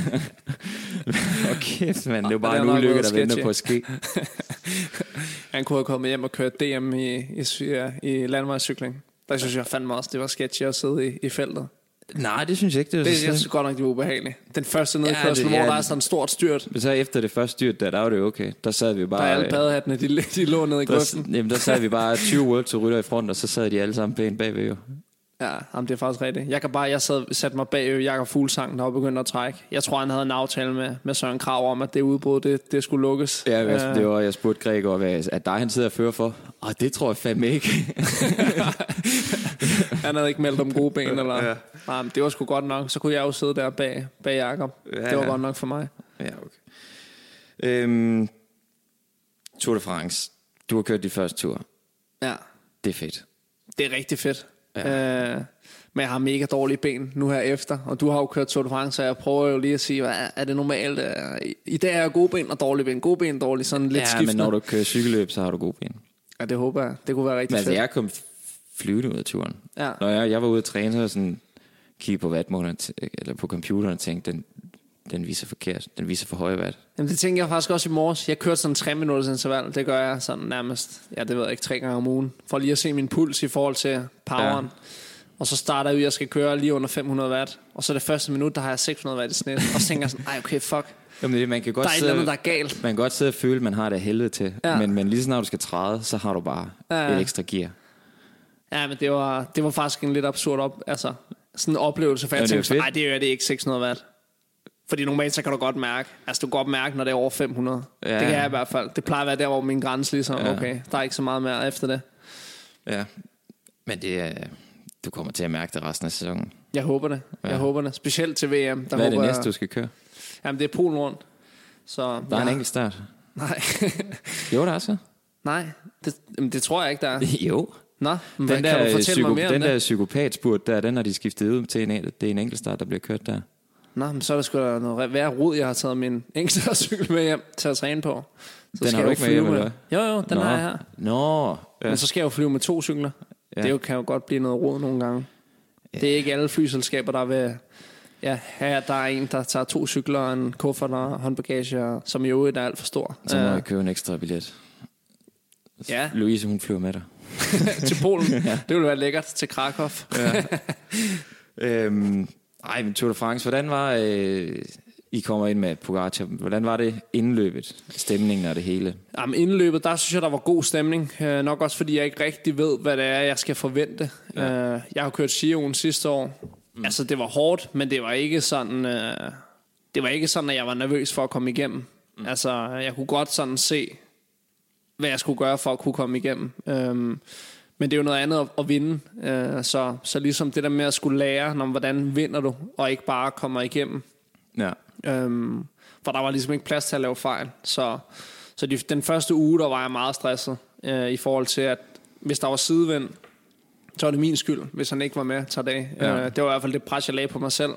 Kæft, man. Det var bare en ulykke, der venter på at ske. Han kunne have kommet hjem og kørt DM i landevejscykling. Der synes jeg fandme også, det var sketchy at sidde i feltet. Nej, det synes jeg ikke. Det synes godt nok, det var ubehageligt. Den første nedkørsel, hvor der er sådan et stort styrt. Men så efter det første styrt, der var det okay. Der sad vi bare... Der er alle badehattene, de lå nede i grøften. Jamen, der sad vi bare 20 World Tour rytter i front, og så sad de alle sammen pænt bagved jo. Ja, det er faktisk rigtigt. Jeg satte mig bag Jakob Fuglsang, der var begyndt at trække. Jeg tror, han havde en aftale med Søren Krag om, at det udbrud, det skulle lukkes. Ja, det var, jeg spurgte Gregor, at dig han sidder og fører for. Det tror jeg fandme ikke. Han havde ikke meldt om gode ben, eller... Ja. Nej, det var sgu godt nok. Så kunne jeg jo sidde der bag Jakob. Ja, det var godt nok for mig. Ja, Tour de France. Du har kørt de første tur. Ja. Det er fedt. Det er rigtig fedt. Ja. Men jeg har mega dårlige ben nu her efter. Og du har jo kørt Tour de France, så jeg prøver jo lige at sige, er det normalt? I dag er jeg gode ben og dårlige ben. Gode ben, dårlige, sådan lidt skiftende. Ja, men når du kører cykelløb, så har du gode ben. Ja, det håber jeg. Det kunne være rigtig fedt. Men jeg kom flyvende ud af turen. Ja. Når jeg var ude at træne, så sådan kigge på wattmåleren eller på computeren og tænkte, den viser forkert. Den viser for høje watt. Jamen, det tænker jeg faktisk også i morges. Jeg kørte sådan 3 minutters interval. Det gør jeg sådan nærmest, det ved jeg ikke, 3 gange om ugen. For lige at se min puls i forhold til poweren. Ja. Og så starter jeg ud, jeg skal køre lige under 500 watt. Og så det første minut, der har jeg 600 watt i snit. Og så tænker jeg sådan, okay, fuck. Jamen, man kan godt der er et eller andet, der er galt. Man kan godt sidde og føle, at man har det helvede til. Ja. Men lige så når du skal træde, så har du bare et ekstra gear. Ja, men det var faktisk en lidt absurd sådan en oplevelse. For jeg tænkte, nej, det er ikke 600 watt. Fordi normalt så kan du godt mærke, du kan godt mærke, når det er over 500. Ja. Det kan jeg i hvert fald. Det plejer at være der, hvor min grænse ligesom, okay, der er ikke så meget mere efter det. Ja, men du kommer til at mærke det resten af sæsonen. Jeg håber det. Jeg håber det. Specielt til VM. Hvad er det næste, du skal køre? Jamen, det er Polen rundt. Så, der er en enkelt start. Nej. Jo, der er så. Nej, det tror jeg ikke, der er. Jo. Nå, men kan du fortælle mig mere om det? Den der psykopatspurt, den har de skiftet ud til det er en enkelt start, der bliver kørt der. Nå, men så er der sgu da noget værre rod, jeg har taget min enkeltstartcykel med hjem til at træne på. Så den har du ikke med hjem, eller hvad? Jo, den har jeg her. Nå. Ja. Men så skal jeg jo flyve med 2 cykler. Ja. Det kan jo godt blive noget rod nogle gange. Ja. Det er ikke alle flyselskaber, der vil... Ja, her der er en, der tager 2 cykler, en kuffert og håndbagage, som i øvrigt er alt for stor. Så må jeg købe en ekstra billet. Ja. Louise, hun flyver med dig. Til Polen. Ja. Det ville være lækkert til Krakow. Ja. Ej, men Tour de France, hvordan var... I kommer ind med Pogačar. Hvordan var det indløbet? Stemningen og det hele? Jamen indløbet, der synes jeg, der var god stemning. Nok også fordi jeg ikke rigtig ved, hvad det er, jeg skal forvente. Ja. Jeg har kørt Giroen sidste år. Altså det var hårdt, men det var ikke sådan... det var ikke sådan, at jeg var nervøs for at komme igennem. Altså jeg kunne godt sådan se, hvad jeg skulle gøre for at kunne komme igennem. Men det er jo noget andet at vinde. Så ligesom det der med at skulle lære, hvordan vinder du, og ikke bare kommer igennem. Ja. For der var ligesom ikke plads til at lave fejl. Så den første uge, der var jeg meget stresset i forhold til, at hvis der var sidevind, så var det min skyld, hvis han ikke var med til dag. Ja. Det var i hvert fald det pres, jeg lagde på mig selv.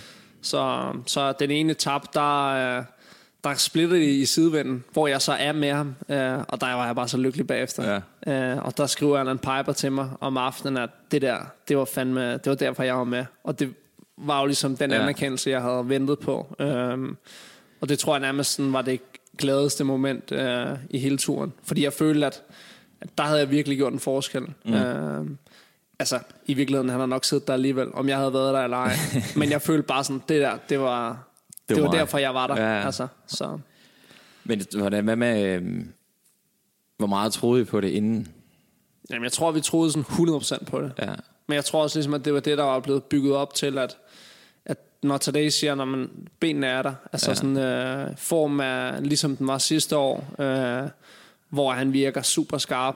Så den ene etape, der splittede i sidevinden, hvor jeg så er med ham, og der var jeg bare så lykkelig bagefter. Ja. Og der skriver Alan Piper til mig om aftenen, at det var derfor, jeg var med. Og det var jo ligesom den anerkendelse, jeg havde ventet på. Og det tror jeg nærmest sådan, var det gladeste moment i hele turen. Fordi jeg følte, at der havde jeg virkelig gjort en forskel. Altså, i virkeligheden, han har nok siddet der alligevel, om jeg havde været der eller ej. Men jeg følte bare sådan, det var derfor, jeg var der. Ja. Altså, så. Men hvad med, hvor meget troede I på det inden? Jamen, jeg tror, vi troede sådan 100% på det. Ja. Men jeg tror også ligesom, at det var det, der var blevet bygget op til, at når Tadej siger, når man benene er der, altså sådan form er ligesom den var sidste år, hvor han virker super skarp.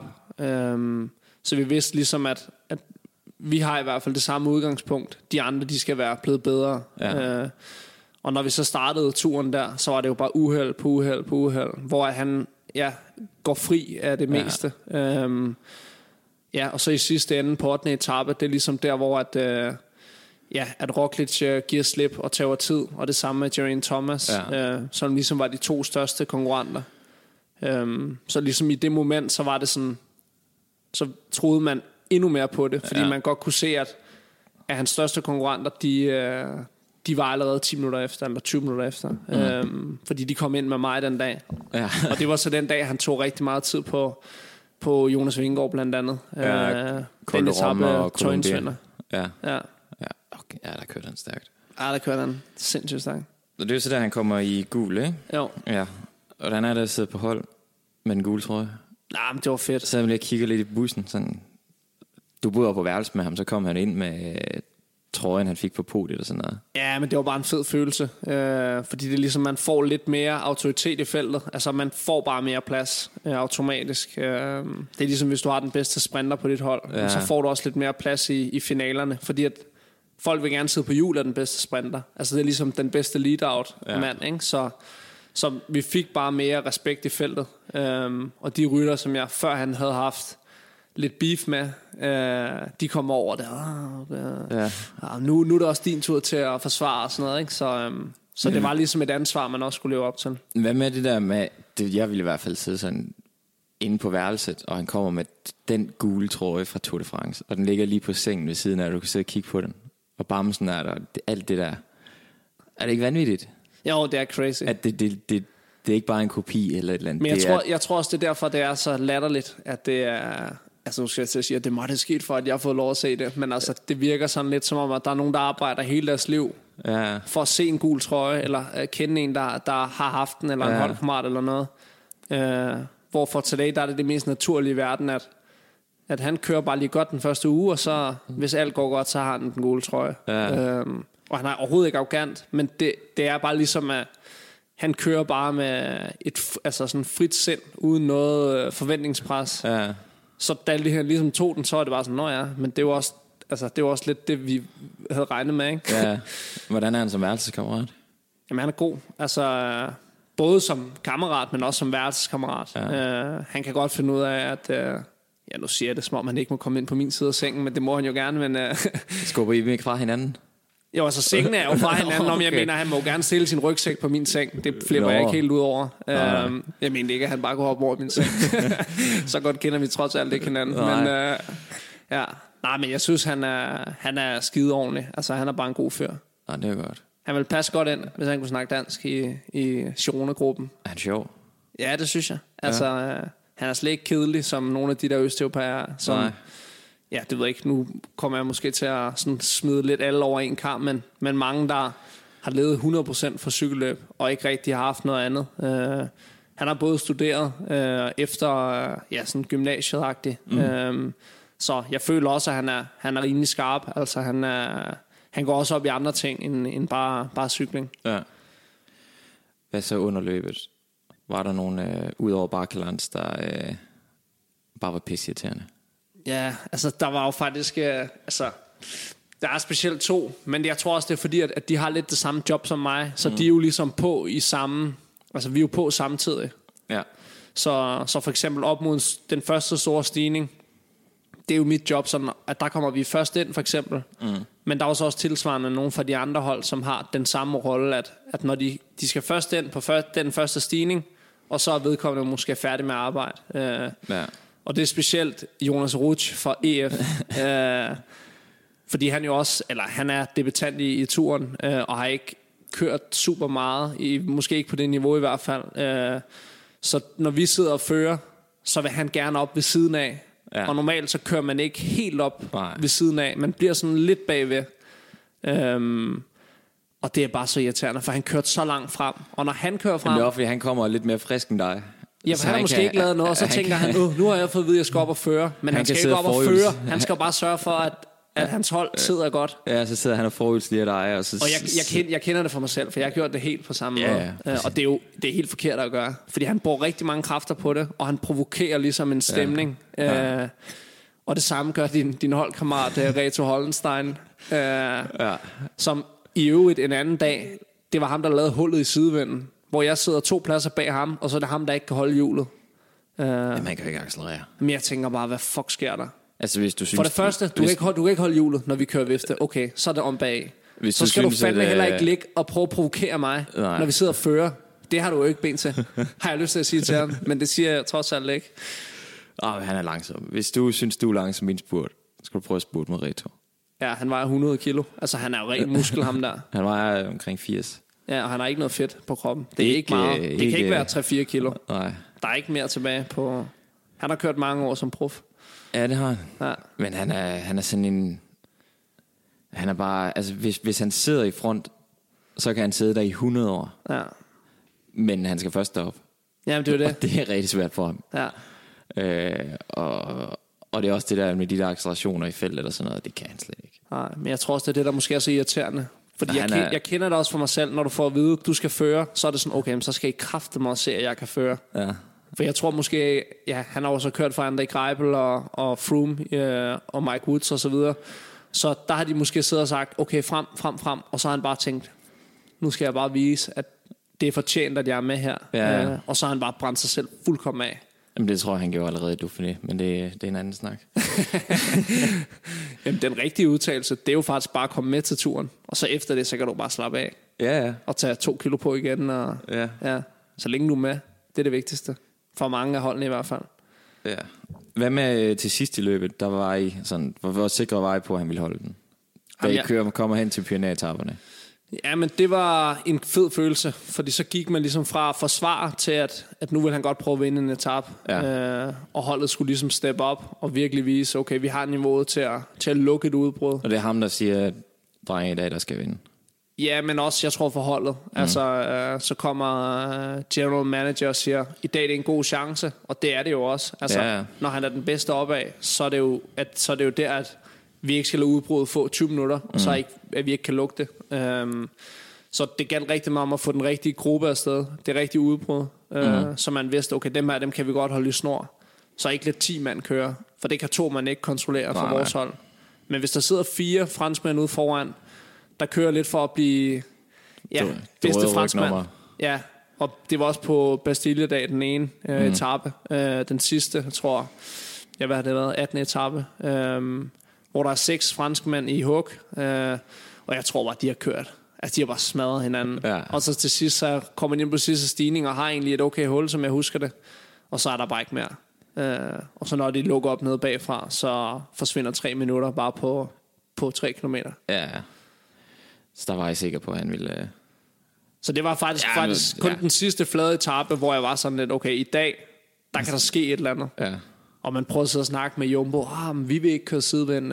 Så vi vidste ligesom, at vi har i hvert fald det samme udgangspunkt. De andre, de skal være blevet bedre. Ja. Og når vi så startede turen der, så var det jo bare uheld på uheld, hvor han går fri af det meste. Og så i sidste ende på 8. etape, det er ligesom der, hvor at Roglic giver slip og tager tid, og det samme med Geraint Thomas, som ligesom var de 2 største konkurrenter. Så ligesom i det moment, så var det sådan, så troede man endnu mere på det, fordi man godt kunne se, at hans største konkurrenter, de var allerede 10 minutter efter, eller 20 minutter efter, fordi de kom ind med mig den dag. Ja. Og det var så den dag, han tog rigtig meget tid på Jonas Vingegaard blandt andet. Den etape og Tøjensvinder. Ja. Okay. Ja, der kørte han stærkt. Ja, der kørte han sindssygt stærkt. Og det er jo så der, han kommer i gul, ikke? Jo. Ja. Og han er der sidder på hold med den gule trøje. Nej, men det var fedt. Så jeg lige kigger lidt i bussen, sådan. Du boede på værelse med ham, så kom han ind med trøjen, han fik på podiet og sådan noget. Ja, men det var bare en fed følelse, fordi det er ligesom, man får lidt mere autoritet i feltet. Altså, man får bare mere plads automatisk. Det er ligesom, hvis du har den bedste sprinter på dit hold, så får du også lidt mere plads i finalerne, fordi at folk vil gerne sidde på hjul af den bedste sprinter. Altså, det er ligesom den bedste lead-out-mand, ikke? Så Så vi fik bare mere respekt i feltet. Og de rytter, som jeg før han havde haft lidt beef med, de kom over der. Nu er det også din tur til at forsvare og sådan noget, ikke? Så det var ligesom et ansvar, man også skulle leve op til. Hvad med det der med, jeg ville i hvert fald sidde sådan inde på værelset, og han kommer med den gule trøje fra Tour de France, og den ligger lige på sengen ved siden af, og du kan sidde og kigge på den. Og bamsen er der, alt det der. Er det ikke vanvittigt? Jo, det er crazy. At det er ikke bare en kopi eller et eller andet. Men jeg tror også, det er derfor, det er så latterligt, at det er... Altså nu skal jeg til at sige, at det måtte have sket for, at jeg har fået lov at se det. Men altså, det virker sådan lidt som om, at der er nogen, der arbejder hele deres liv for at se en gul trøje, eller kende en, der har haft den, eller en holdkammerat eller noget. Hvor for Today, der er det mest naturlige i verden, at han kører bare lige godt den første uge, og så hvis alt går godt, så har han den gule trøje. Og han er overhovedet ikke arrogant, men det er bare ligesom, at han kører bare med et sådan frit sind, uden noget forventningspres. Så da han ligesom tog den, så er det bare sådan, men det var også, det var også lidt det, vi havde regnet med, ikke? Ja. Hvordan er han som værelseskammerat? Jamen han er god, både som kammerat, men også som værelseskammerat. Han kan godt finde ud af, at... nu siger jeg det, som om han ikke må komme ind på min side af sengen, men det må han jo gerne, men... Skubber I ikke fra hinanden? Jo, altså sengen er jo fra hinanden, om jeg mener, han må gerne stille sin rygsæk på min seng. Det flipper jeg ikke helt ud over. Jeg mener ikke, at han bare går op over min seng. Så godt kender vi trods alt ikke hinanden. Men jeg synes, han er skide ordentlig. Altså, han er bare en god fyr. Ja, det er godt. Han vil passe godt ind, hvis han kunne snakke dansk i Girona-gruppen. Er han sjov? Ja, det synes jeg. Altså, han er slet ikke kedelig, som nogle af de der østeuropæere, som... Ja, det ved jeg ikke. Nu kommer jeg måske til at sådan smide lidt alle over en kamp, men mange, der har levet 100% for cykelløb, og ikke rigtig har haft noget andet. Han har både studeret efter sådan gymnasiet-agtigt. Så jeg føler også, at han er rimelig skarp. Altså, han går også op i andre ting, end bare cykling. Ja. Hvad så under løbet? Var der nogen, udover Barkelands, der bare var pisseirriterende? Ja, altså der var jo faktisk, der er specielt 2, men jeg tror også, det er fordi, at de har lidt det samme job som mig, så de er jo ligesom på i samme, altså vi er jo på samtidig. Ja. Så for eksempel op mod den første store stigning, det er jo mit job, sådan, at der kommer vi først ind for eksempel, men der er også tilsvarende nogen fra de andre hold, som har den samme rolle, at når de skal først ind på den første stigning, og så er vedkommende måske færdig med at arbejde. Og det er specielt Jonas Ruch fra EF, fordi han jo også, eller han er debutant i turen, og har ikke kørt super meget, måske ikke på det niveau i hvert fald. Så når vi sidder og fører, så vil han gerne op ved siden af. Og normalt så kører man ikke helt op ved siden af. Man bliver sådan lidt bagved. Og det er bare så irriterende, for han kørte så langt frem. Og når han kører frem... Men det er også, fordi han kommer lidt mere frisk end dig. Ja, for han har måske ikke lavet noget, og så tænker han, nu har jeg fået at vide, at jeg skal op og føre. Men han skal ikke op og føre. Han skal bare sørge for, at hans hold sidder godt. Ja, så sidder han og forudstiger dig. Og jeg kender det for mig selv, for jeg har gjort det helt på samme måde. Og det er helt forkert at gøre. Fordi han bruger rigtig mange kræfter på det, og han provokerer ligesom en stemning. Og det samme gør din holdkammerat Reto Hollenstein, som i øvrigt en anden dag, det var ham, der lavede hullet i sidevinden, hvor jeg sidder 2 pladser bag ham, og så er det ham, der ikke kan holde hjulet. Man kan jo ikke accelerere. Men jeg tænker bare, hvad fuck sker der? Altså, hvis du synes, for det første, du kan ikke holde hjulet, når vi kører vifte. Okay, så er det om bag. Så skal du fandme heller ikke ligge og prøve at provokere mig, når vi sidder og fører. Det har du jo ikke ben til, har jeg lyst til at sige til ham. Men det siger jeg trods alt ikke. Han er langsom. Hvis du synes, du er langsom i en spurt, skal du prøve at spurte med Reto. Ja, han vejer 100 kilo. Altså, han er jo ren muskel, ham der. Han vejer omkring 80. Ja, og han har ikke noget fedt på kroppen. Det er ikke meget. Det kan ikke være 3-4 kilo. Nej. Der er ikke mere tilbage på... Han har kørt mange år som prof. Ja, det har han. Ja. Men han er sådan en... Han er bare... Altså, hvis han sidder i front, så kan han sidde der i 100 år. Ja. Men han skal først derop. Jamen, det er det. Og det er rigtig svært for ham. Ja. Og det er også det der med de der accelerationer i feltet og sådan noget, det kan han slet ikke. Nej, men jeg tror også, det er det, der måske er så irriterende. Fordi jeg kender det også for mig selv, når du får at vide, at du skal føre, så er det sådan, okay, så skal I kraftedeme se, at jeg kan føre. Ja. For jeg tror måske, han har også kørt for André Greipel og Froome og Mike Woods og så videre. Så der har de måske siddet og sagt, okay, frem, og så har han bare tænkt, nu skal jeg bare vise, at det er fortjent, at jeg er med her. Og så har han bare brændt sig selv fuldkommen af. Jamen det tror jeg, han gjorde allerede i Dauphiné, men det er en anden snak. Jamen den rigtige udtalelse, det er jo faktisk bare at komme med til turen, og så efter det, så kan du bare slappe af. Ja. Og tage 2 kilo på igen, og så længe du er med, det er det vigtigste. For mange af holdene i hvert fald. Ja. Hvad med til sidst i løbet, der var I sådan, hvor sikre var I på, at han ville holde den? Da I kommer hen til Pyrenæetaperne. Ja, men det var en fed følelse, fordi så gik man ligesom fra forsvar til, at nu vil han godt prøve at vinde en etape, og holdet skulle ligesom steppe op og virkelig vise, okay, vi har niveauet til at lukke et udbrud. Og det er ham, der siger, at drenge i dag, der skal vinde. Ja, men også, jeg tror for holdet. Altså, så kommer general manager og siger, i dag det er en god chance, og det er det jo også. Altså, når han er den bedste opad, så er det jo der, at vi ikke skal lade udbruddet få 20 minutter, og så at vi ikke kan lukke det. Så det galt rigtig meget om at få den rigtige gruppe afsted, det rigtige udbrud, så man vidste, okay, dem kan vi godt holde i snor. Så ikke lidt 10 mand kører, for det kan 2 mand ikke kontrollere for vores hold. Men hvis der sidder 4 franskmænd ude foran, der kører lidt for at blive bedste franskmand. Ja, og det var også på Bastille-dag, den ene etape. Den sidste, jeg tror, hvad har det været, 18. etape. Hvor der er 6 franskmænd i hug, og jeg tror bare, de har kørt. Altså, de har bare smadret hinanden. Ja. Og så til sidst, så kommer man ind på sidste stigning, og har egentlig et okay hul, som jeg husker det. Og så er der bare ikke mere. Og så når de lukker op nede bagfra, så forsvinder 3 minutter bare på 3 kilometer. Ja, så der var jeg sikker på, at han ville... Så det var faktisk kun den sidste flade etape, hvor jeg var sådan lidt, okay, i dag, der kan der ske et eller andet. Ja. Og man prøvede så at snakke med Jumbo, vi vil ikke køre sidevind.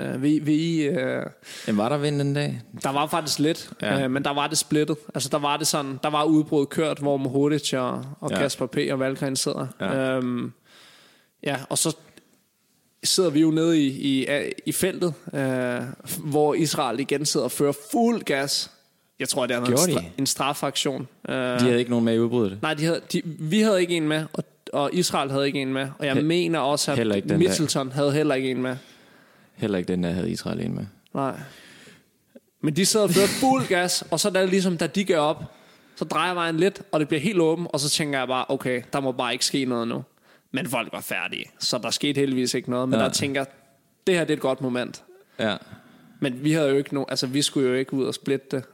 Jamen, var der vind den dag? Der var faktisk lidt, men der var det splittet. Altså der var det sådan, der var udbruddet kørt, hvor Mohoric og Kasper P. og Valgren sidder. Og så sidder vi jo nede i feltet, hvor Israel igen sidder og fører fuld gas. Jeg tror, det er en strafaktion. De havde ikke nogen med i udbruddet? Nej, vi havde ikke en med, og Israel havde ikke en med. Og jeg mener også, at Mitchelton havde heller ikke en med. Heller ikke den der havde Israel en med. Nej. Men de sidder og fører fuld gas, og så da ligesom, da de går op, så drejer vejen lidt, og det bliver helt åben, og så tænker jeg bare, okay, der må bare ikke ske noget nu. Men folk var færdige, så der skete heldigvis ikke noget. Men der tænker, det her det er et godt moment. Ja. Men vi havde jo ikke vi skulle jo ikke ud og splitte det.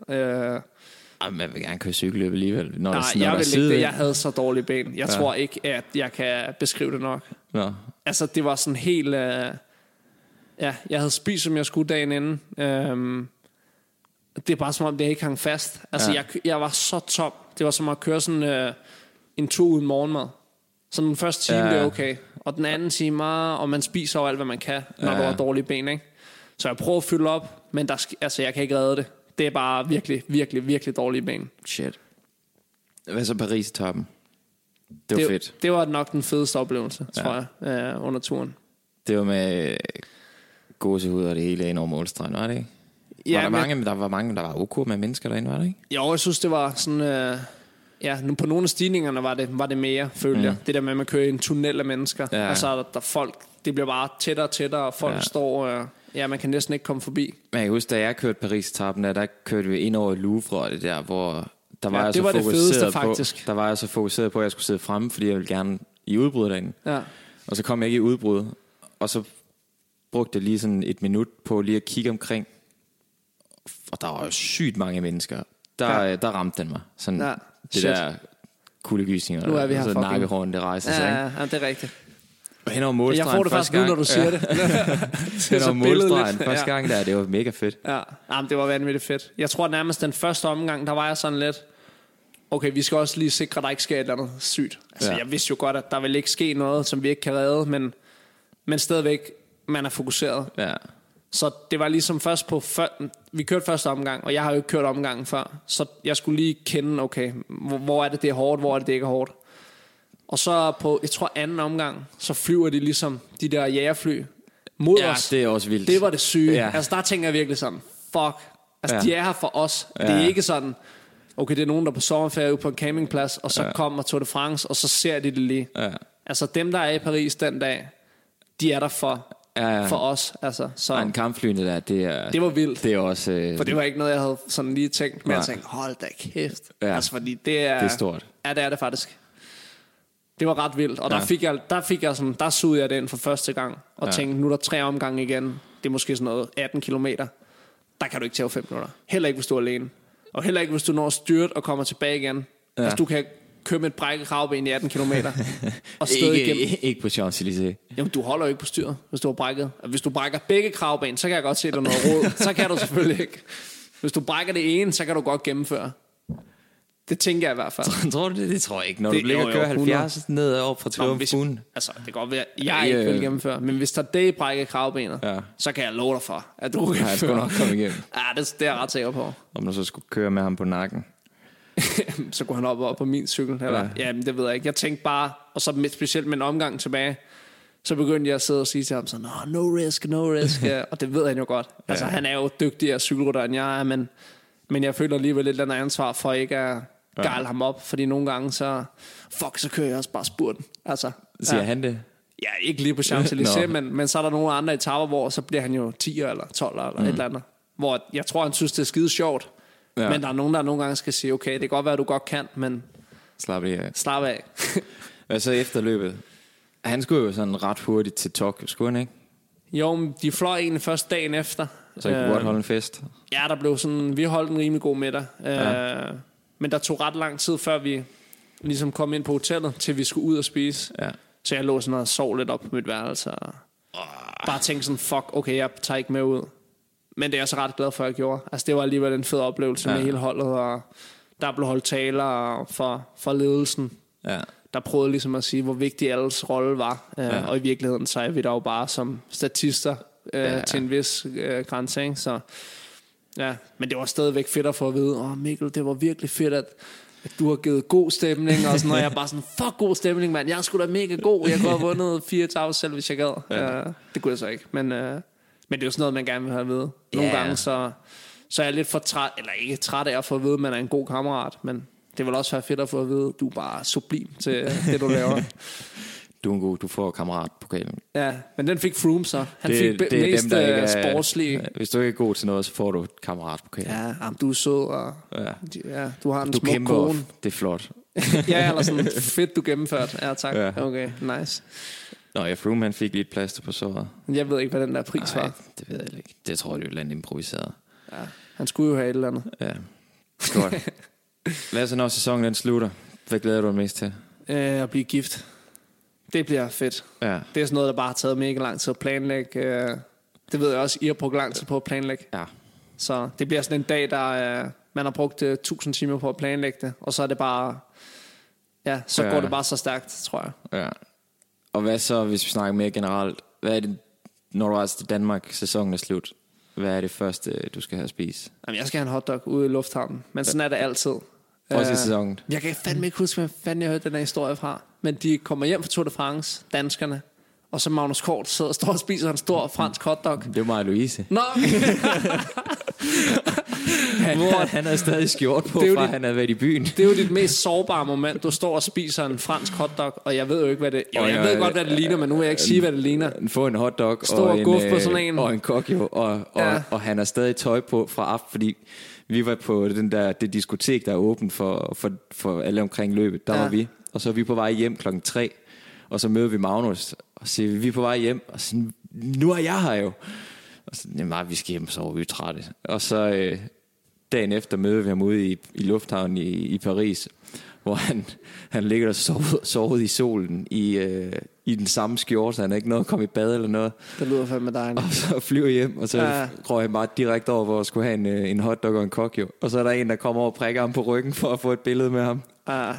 Man vil gerne køre cykelløb alligevel. Jeg vil ikke det. Jeg havde så dårlige ben. Jeg tror ikke, at jeg kan beskrive det nok. Ja. Altså, det var sådan helt... jeg havde spist, som jeg skulle dagen inden. Det er bare som om, det ikke hang fast. Altså, jeg var så tom. Det var som at køre sådan en tur uden morgenmad. Så den første time, det er okay. Og den anden time, og man spiser jo alt, hvad man kan, når du har dårlige ben, ikke? Så jeg prøver at fylde op, men jeg kan ikke redde det. Det er bare virkelig, virkelig, virkelig dårlige ben. Shit. Hvad så Paris-toppen? Det var fedt. Det var nok den fedeste oplevelse, tror jeg, under turen. Det var med gåsehud og det hele ind over målstregen, var det ikke? Ja, der var ok med mennesker derinde, var det ikke? Jo, jeg synes, det var sådan... på nogle af stigningerne var det mere, følte jeg. Det der med, at man kører i en tunnel af mennesker. Ja. Og så er der folk... Det bliver bare tættere og tættere, og folk står... man kan næsten ikke komme forbi. Men jeg husker, da jeg kørte Paris-etappen, der kørte vi ind over Louvre, og det der, hvor der var jeg det så var fokuseret det fedeste, faktisk. Der var jeg så fokuseret på, at jeg skulle sidde fremme, fordi jeg ville gerne i udbrud derinde. Ja. Og så kom jeg ikke i udbrud, og så brugte jeg lige sådan 1 minut på lige at kigge omkring, og der var jo sygt mange mennesker. Der ramte den mig. Sådan det der kuldegysninger, nu er vi her så nakkehåren, det rejser sig. Ja, det er rigtigt. Hen over målstregen. Jeg får det faktisk nu, når du siger det. Hen over målstregen første gang der, det var mega fedt. Ja, det var vanvittigt fedt. Jeg tror nærmest den første omgang, der var jeg sådan lidt, okay, vi skal også lige sikre, at der ikke sker et eller andet sygt. Altså, jeg vidste jo godt, at der vil ikke ske noget, som vi ikke kan redde, men stadigvæk, man er fokuseret. Ja. Så det var ligesom først vi kørte første omgang, og jeg har jo ikke kørt omgangen før, så jeg skulle lige kende, okay, hvor er det er hårdt, hvor er det ikke er hårdt. Og så på, jeg tror anden omgang, så flyver de ligesom de der jagerfly mod os. Det er også vildt. Det var det syge. Ja. Altså der tænker jeg virkelig sådan, fuck. Altså de er her for os. Ja. Det er ikke sådan, okay, det er nogen, der er på sommerferie ude på en campingplads, og så kommer Tour de France, og så ser de det lige. Ja. Altså dem, der er i Paris den dag, de er der for for os. Altså, så en kampflyene der, det var vildt. Det er også... For det var ikke noget, jeg havde sådan lige tænkt, men jeg tænkte, hold da kæft. Ja. Altså, fordi det er stort. Ja, det er det faktisk. Det var ret vildt, og der sugede jeg det ind for første gang, og tænkte, nu er der 3 omgange igen. Det er måske sådan noget 18 kilometer. Der kan du ikke tage 5 minutter. Heller ikke, hvis du er alene. Og heller ikke, hvis du når styrt og kommer tilbage igen. Ja. Altså, du kan køre med et brækket kravben i 18 kilometer. Og ikke på Champs-Élysées. Jamen, du holder jo ikke på styret, hvis du har brækket. Hvis du brækker begge kravben, så kan jeg godt se, at der er noget råd. Så kan du selvfølgelig ikke. Hvis du brækker det ene, så kan du godt gennemføre. Det tænker jeg i hvert fald. Tror du det? Det tror jeg ikke. Når du ligger og kører 70 ned op fra Triumfen. Altså, det kan godt være, jeg ikke vil gennemføre. Men hvis der er det brækket kravbenet, så kan jeg love dig for, at du kan gennemføre. Jeg skulle nok komme igennem. Ja, det er jeg ret sikker på. Om du så skulle køre med ham på nakken. Så kunne han op på min cykel. Eller? Ja, men det ved jeg ikke. Jeg tænkte bare, og så specielt med en omgang tilbage, så begyndte jeg at sidde og sige til ham sådan, no risk. Og det ved han jo godt. Altså, han er jo dygtigere cykelrytter end jeg er, men jeg føler alligevel lidt andet ansvar for ikke at gejle ham op, fordi nogle gange så kører jeg også bare spurten. Altså, siger han det? Ja, ikke lige på Champs-Élysées, men så er der nogle andre etaper, hvor så bliver han jo 10 eller 12 eller et eller andet. Hvor jeg tror, han synes, det er skide sjovt. Ja. Men der er nogen, der nogle gange skal sige, okay, det kan godt være, at du godt kan, men slap af. Hvad så efter løbet? Han skulle jo sådan ret hurtigt til Tokyo, skulle han ikke? Jo, de fløj egentlig først dagen efter. Så I kunne godt holde en fest? Ja, der blev sådan, vi holdt en rimelig god middag. Men der tog ret lang tid, før vi ligesom kom ind på hotellet, til vi skulle ud og spise. Ja. Så jeg lå sådan og sov lidt op på mit værelse. Og bare tænkte sådan, fuck, okay, jeg tager ikke med ud. Men det er jeg så ret glad for, at jeg gjorde. Altså, det var alligevel en fed oplevelse med hele holdet, og der blev holdt taler for ledelsen. Ja. Der prøvede ligesom at sige, hvor vigtig alles rolle var. Og i virkeligheden, så er vi der jo bare som statister til en vis grænse, ikke? Så ja, men det var stadigvæk fedt at få at vide, Mikkel, det var virkelig fedt, at du har givet god stemning, og sådan, og jeg er bare sådan, fuck god stemning, mand, jeg er sgu da mega god, jeg kunne have vundet 4 etaper selv, hvis jeg gad. Det kunne jeg så ikke, men det er jo sådan noget, man gerne vil have at vide. Nogle gange, så er jeg lidt for træt, eller ikke træt af at få at vide, at man er en god kammerat, men det vil også være fedt at få at vide, du er bare sublim til det, du laver. Du er en god, du får kammeratpokalen. Ja, men den fik Froome så. Han fik det mest sportslige. Hvis du ikke er god til noget, så får du kammeratpokalen. Ja, du er sød, og du har en smuk kone. Det er flot. Ja, eller sådan fedt, du gennemført. Ja, tak. Ja. Okay, nice. Nå, Froome, han fik lige et plaster på såret. Jeg ved ikke, hvad den der pris var. Det ved jeg ikke. Det tror jeg, det er et eller andet improviseret. Ja, han skulle jo have et eller andet. Ja, godt. Hvad så, når sæsonen den slutter? Hvad glæder du dig mest til? At blive gift. Det bliver fedt. Ja. Det er sådan noget, der bare har taget mega lang tid at planlægge. Det ved jeg også, I har brugt lang tid på at planlægge. Ja. Så det bliver sådan en dag, der man har brugt 1000 timer på at planlægge det. Og så er det bare... Ja, så går det bare så stærkt, tror jeg. Ja. Og hvad så, hvis vi snakker mere generelt? Hvad er det, når du rejser til Danmark, sæsonen er slut? Hvad er det første, du skal have at spise? Jamen, jeg skal have en hotdog ude i lufthavnen. Men sådan er det altid. Også i sæsonen. Jeg kan fandme ikke huske, hvad fanden jeg hørte den her historie fra. Men de kommer hjem fra Tour de France, danskerne. Og så Magnus Kort sidder og står og spiser en stor fransk hotdog. Det er mig og Louise. Nå! Han er stadig skjort på, fra han havde været i byen. Det er jo dit mest sårbare moment. Du står og spiser en fransk hotdog, og jeg ved jo ikke, hvad det... Jo, jeg ved godt, hvad det ligner, men nu vil jeg ikke sige, hvad det ligner. Få en hotdog og en kokjo, og han har stadig tøj på fra aften, fordi vi var på det diskotek, der er åbent for alle omkring løbet. Der var vi. Og så er vi på vej hjem 3:00, og så møder vi Magnus, og siger, vi er på vej hjem, og så nu er jeg her jo. Og så, vi skal hjem, så er vi trætte. Og så dagen efter møder vi ham ude i lufthavnen i Paris, hvor han ligger og sovet i solen i den samme skjorte, så han har ikke noget at komme i bad eller noget. Det lyder fandme dejligt. Og så flyver hjem, og så går han bare direkte over, hvor jeg skulle have en hotdog og en kokjo. Og så er der en, der kommer over og prikker ham på ryggen for at få et billede med ham.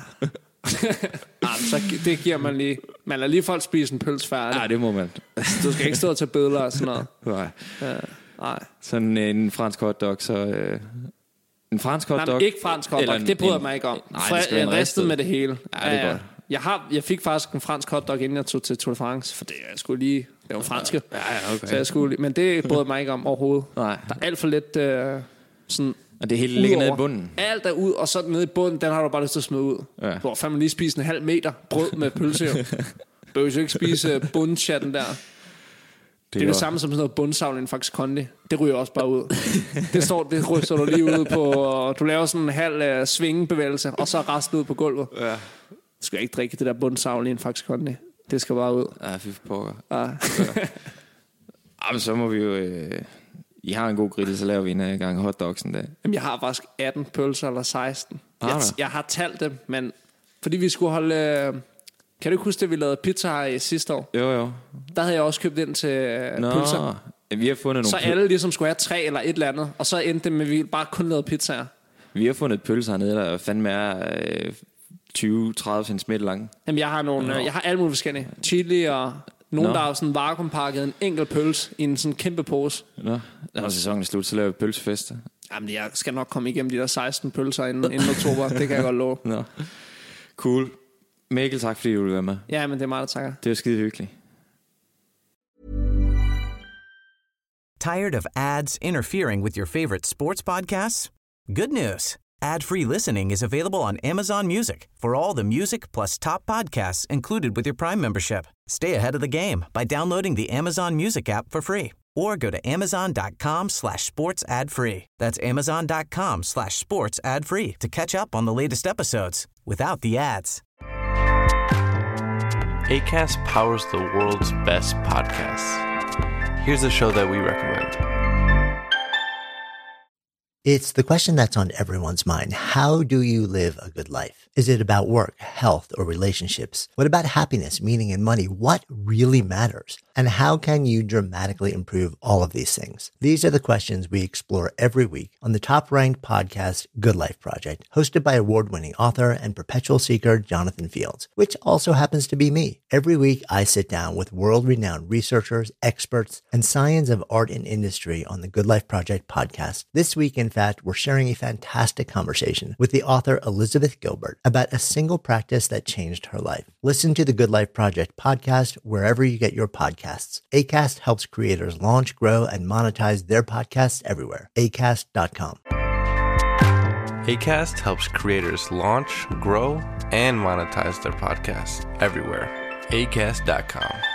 Så det giver man lige. Man lader lige folk spise en pølse færdig. Ja, det må man. Du skal ikke stå og tage billeder og sådan noget. Nej. Nej. Sådan en fransk hotdog, så... En fransk hotdog? Nej, ikke fransk hotdog, det bryder jeg mig ikke om. En ristet med det hele. Ja, det er godt. Jeg fik faktisk en fransk hotdog, inden jeg tog til Tour de France, for det skulle lige... Det var franske. Ja, okay. Så jeg skulle, men det bryder mig ikke om overhovedet. Nej. Der er alt for lidt sådan... Og det hele ligger nede i bunden. Alt er ud, og så nede i bunden, den har du bare lyst til at smide ud. Ja. Du har fandme lige spise en halv meter brød med pølse. Du behøver jo ikke spise bundchatten der. Det er det samme som sådan noget bundsavl i en Faxe Kondi. Det ryger også bare ud. det ryster du lige ud på, og du laver sådan en halv svingebevægelse, og så resten ud på gulvet. Ja. Du skal ikke drikke det der bundsavl i en Faxe Kondi. Det skal bare ud. Ja, fy for pokker. Ja. Men så må vi jo... I har en god grill, så laver vi en gang hotdogs en dag. Jamen, jeg har faktisk 18 pølser eller 16. Jeg har talt dem, men fordi vi skulle holde... Kan du ikke huske det, vi lavede pizza her i sidste år? Jo. Der havde jeg også købt ind til pølser. Ja, vi har fundet så alle ligesom skulle have 3 eller et eller andet, og så endte det med, at vi bare kun lavede pizzaer. Vi har fundet pølser hernede, der fandme er 20-30 cm lange. Jamen, jeg har alle mulige forskellige. Chili og nogen, der har sådan vakuumpakket en enkelt pølse i en sådan kæmpe pose. Når sæsonen er slut, så laver vi pølsefester. Jamen, jeg skal nok komme igennem de der 16 pølser inden oktober. Det kan jeg godt love. Cool. Mikkel, tak fordi du ville være med. Ja, men det er meget, der takker. Det var skide hyggeligt. Tired of ads interfering with your favorite sports podcasts? Good news. Ad-free listening is available on Amazon Music for all the music plus top podcasts included with your Prime membership. Stay ahead of the game by downloading the Amazon Music app for free or go to amazon.com/sports ad free. That's amazon.com/sports ad free to catch up on the latest episodes without the ads. Acast powers the world's best podcasts. Here's a show that we recommend. It's the question that's on everyone's mind. How do you live a good life? Is it about work, health, or relationships? What about happiness, meaning, and money? What really matters? And how can you dramatically improve all of these things? These are the questions we explore every week on the top-ranked podcast, Good Life Project, hosted by award-winning author and perpetual seeker Jonathan Fields, which also happens to be me. Every week, I sit down with world-renowned researchers, experts, and science of art and industry on the Good Life Project podcast. This week, in fact, we're sharing a fantastic conversation with the author Elizabeth Gilbert about a single practice that changed her life. Listen to the Good Life Project podcast wherever you get your podcasts. Acast helps creators launch, grow, and monetize their podcasts everywhere. Acast.com. Acast helps creators launch, grow, and monetize their podcasts everywhere. Acast.com.